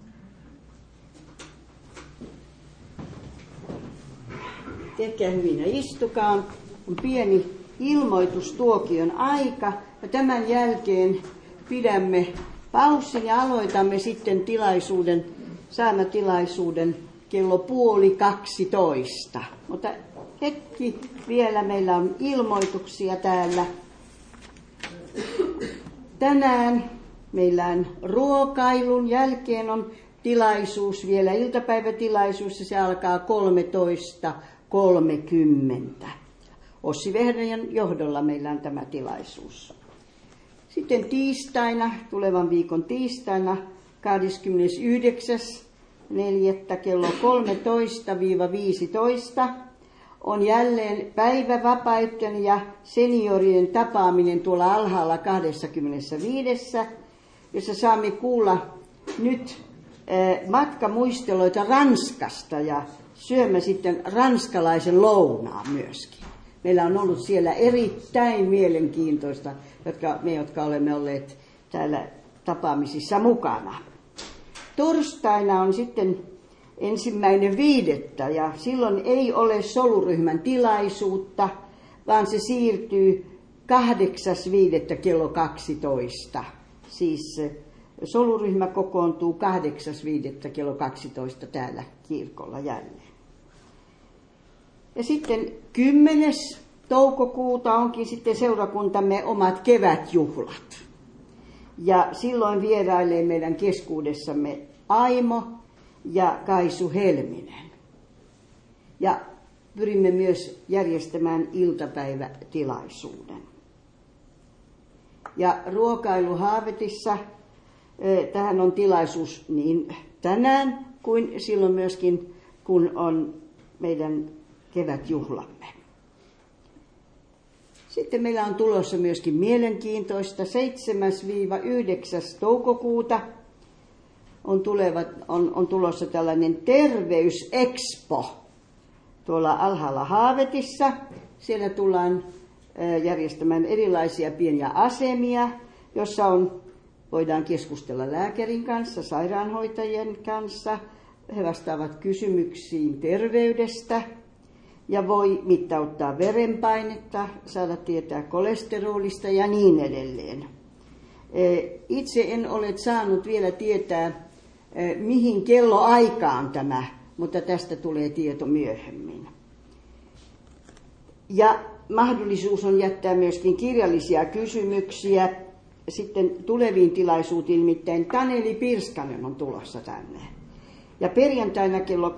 Tehkää hyvin ja istukaa. On pieni ilmoitustuokion aika ja tämän jälkeen pidämme paussin ja aloitamme sitten saarnatilaisuuden kello 11:30. Mutta hetki vielä, meillä on ilmoituksia täällä. Tänään meillä on ruokailun jälkeen on tilaisuus, vielä iltapäivätilaisuus, ja se alkaa 13:30. Ossi Vehreän johdolla meillä on tämä tilaisuus. Sitten tiistaina, tulevan viikon tiistaina, 29.4. kello 13-15 on jälleen päivävapaiden ja seniorien tapaaminen tuolla alhaalla 25, jossa saamme kuulla nyt matkamuisteloita Ranskasta ja syömme sitten ranskalaisen lounaan myöskin. Meillä on ollut siellä erittäin mielenkiintoista, jotka olemme olleet täällä tapaamisissa mukana. Torstaina on sitten 1.5. ja silloin ei ole soluryhmän tilaisuutta, vaan se siirtyy 8.5. kello 12. Siis soluryhmä kokoontuu 8.5. kello 12 täällä kirkolla jälleen. Ja sitten 10. toukokuuta onkin sitten seurakuntamme omat kevätjuhlat. Ja silloin vierailee meidän keskuudessamme Aimo ja Kaisu Helminen. Ja pyrimme myös järjestämään iltapäivätilaisuuden. Ja ruokailu Haavetissa, tähän on tilaisuus niin tänään kuin silloin myöskin, kun on meidän kevätjuhlamme. Sitten meillä on tulossa myöskin mielenkiintoista 7-9. toukokuuta on tulossa tällainen terveysexpo tuolla alhaalla Haavetissa. Siellä tullaan järjestämään erilaisia pieniä asemia, jossa voidaan keskustella lääkärin kanssa, sairaanhoitajien kanssa. He vastaavat kysymyksiin terveydestä ja voi mittauttaa verenpainetta, saada tietää kolesterolista ja niin edelleen. Itse en ole saanut vielä tietää, mihin kelloaikaan tämä, mutta tästä tulee tieto myöhemmin. Ja mahdollisuus on jättää myöskin kirjallisia kysymyksiä sitten tuleviin tilaisuutiin, nimittäin Taneli Pirskanen on tulossa tänne. Ja perjantaina kello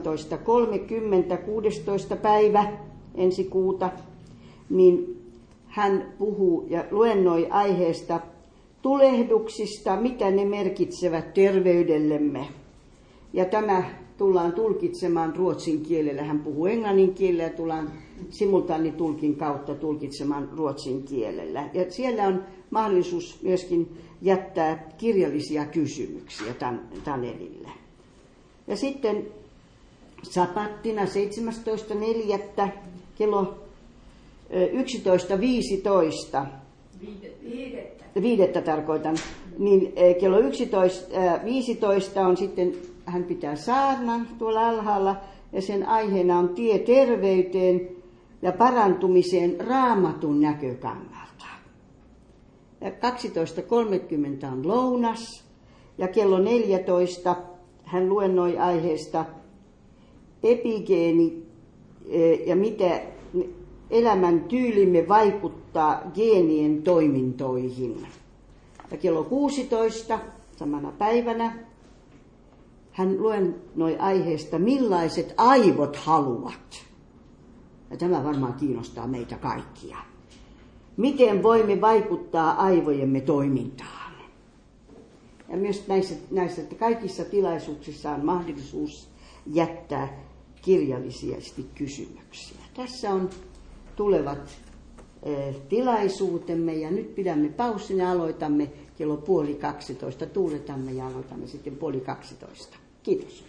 18.30, 16. päivä ensi kuuta, niin hän puhuu ja luennoi aiheesta tulehduksista, mitä ne merkitsevät terveydellemme. Ja tämä tullaan tulkitsemaan ruotsin kielellä. Hän puhuu englannin kielellä ja tullaan simultaanitulkin kautta tulkitsemaan ruotsin kielellä. Ja siellä on mahdollisuus myöskin jättää kirjallisia kysymyksiä Tanelille. Ja sitten sapattina 17.4. kello 11.15. Viidettä tarkoitan. Niin kello 11.15 on sitten, hän pitää saarnan tuolla alhaalla, ja sen aiheena on tie terveyteen ja parantumiseen Raamatun näkökannalta. 12.30 on lounas, ja kello 14 hän luennoi aiheesta epigeeni ja mitä elämän tyylimme vaikuttaa geenien toimintoihin. Ja kello 16 samana päivänä hän luennoi aiheesta millaiset aivot haluat. Ja tämä varmaan kiinnostaa meitä kaikkia. Miten voimme vaikuttaa aivojemme toimintaan? Ja myös näissä kaikissa tilaisuuksissa on mahdollisuus jättää kirjallisesti kysymyksiä. Tässä on tulevat tilaisuutemme ja nyt pidämme paussin ja aloitamme kello 11:30. Tuuletamme ja aloitamme sitten 11:30. Kiitos.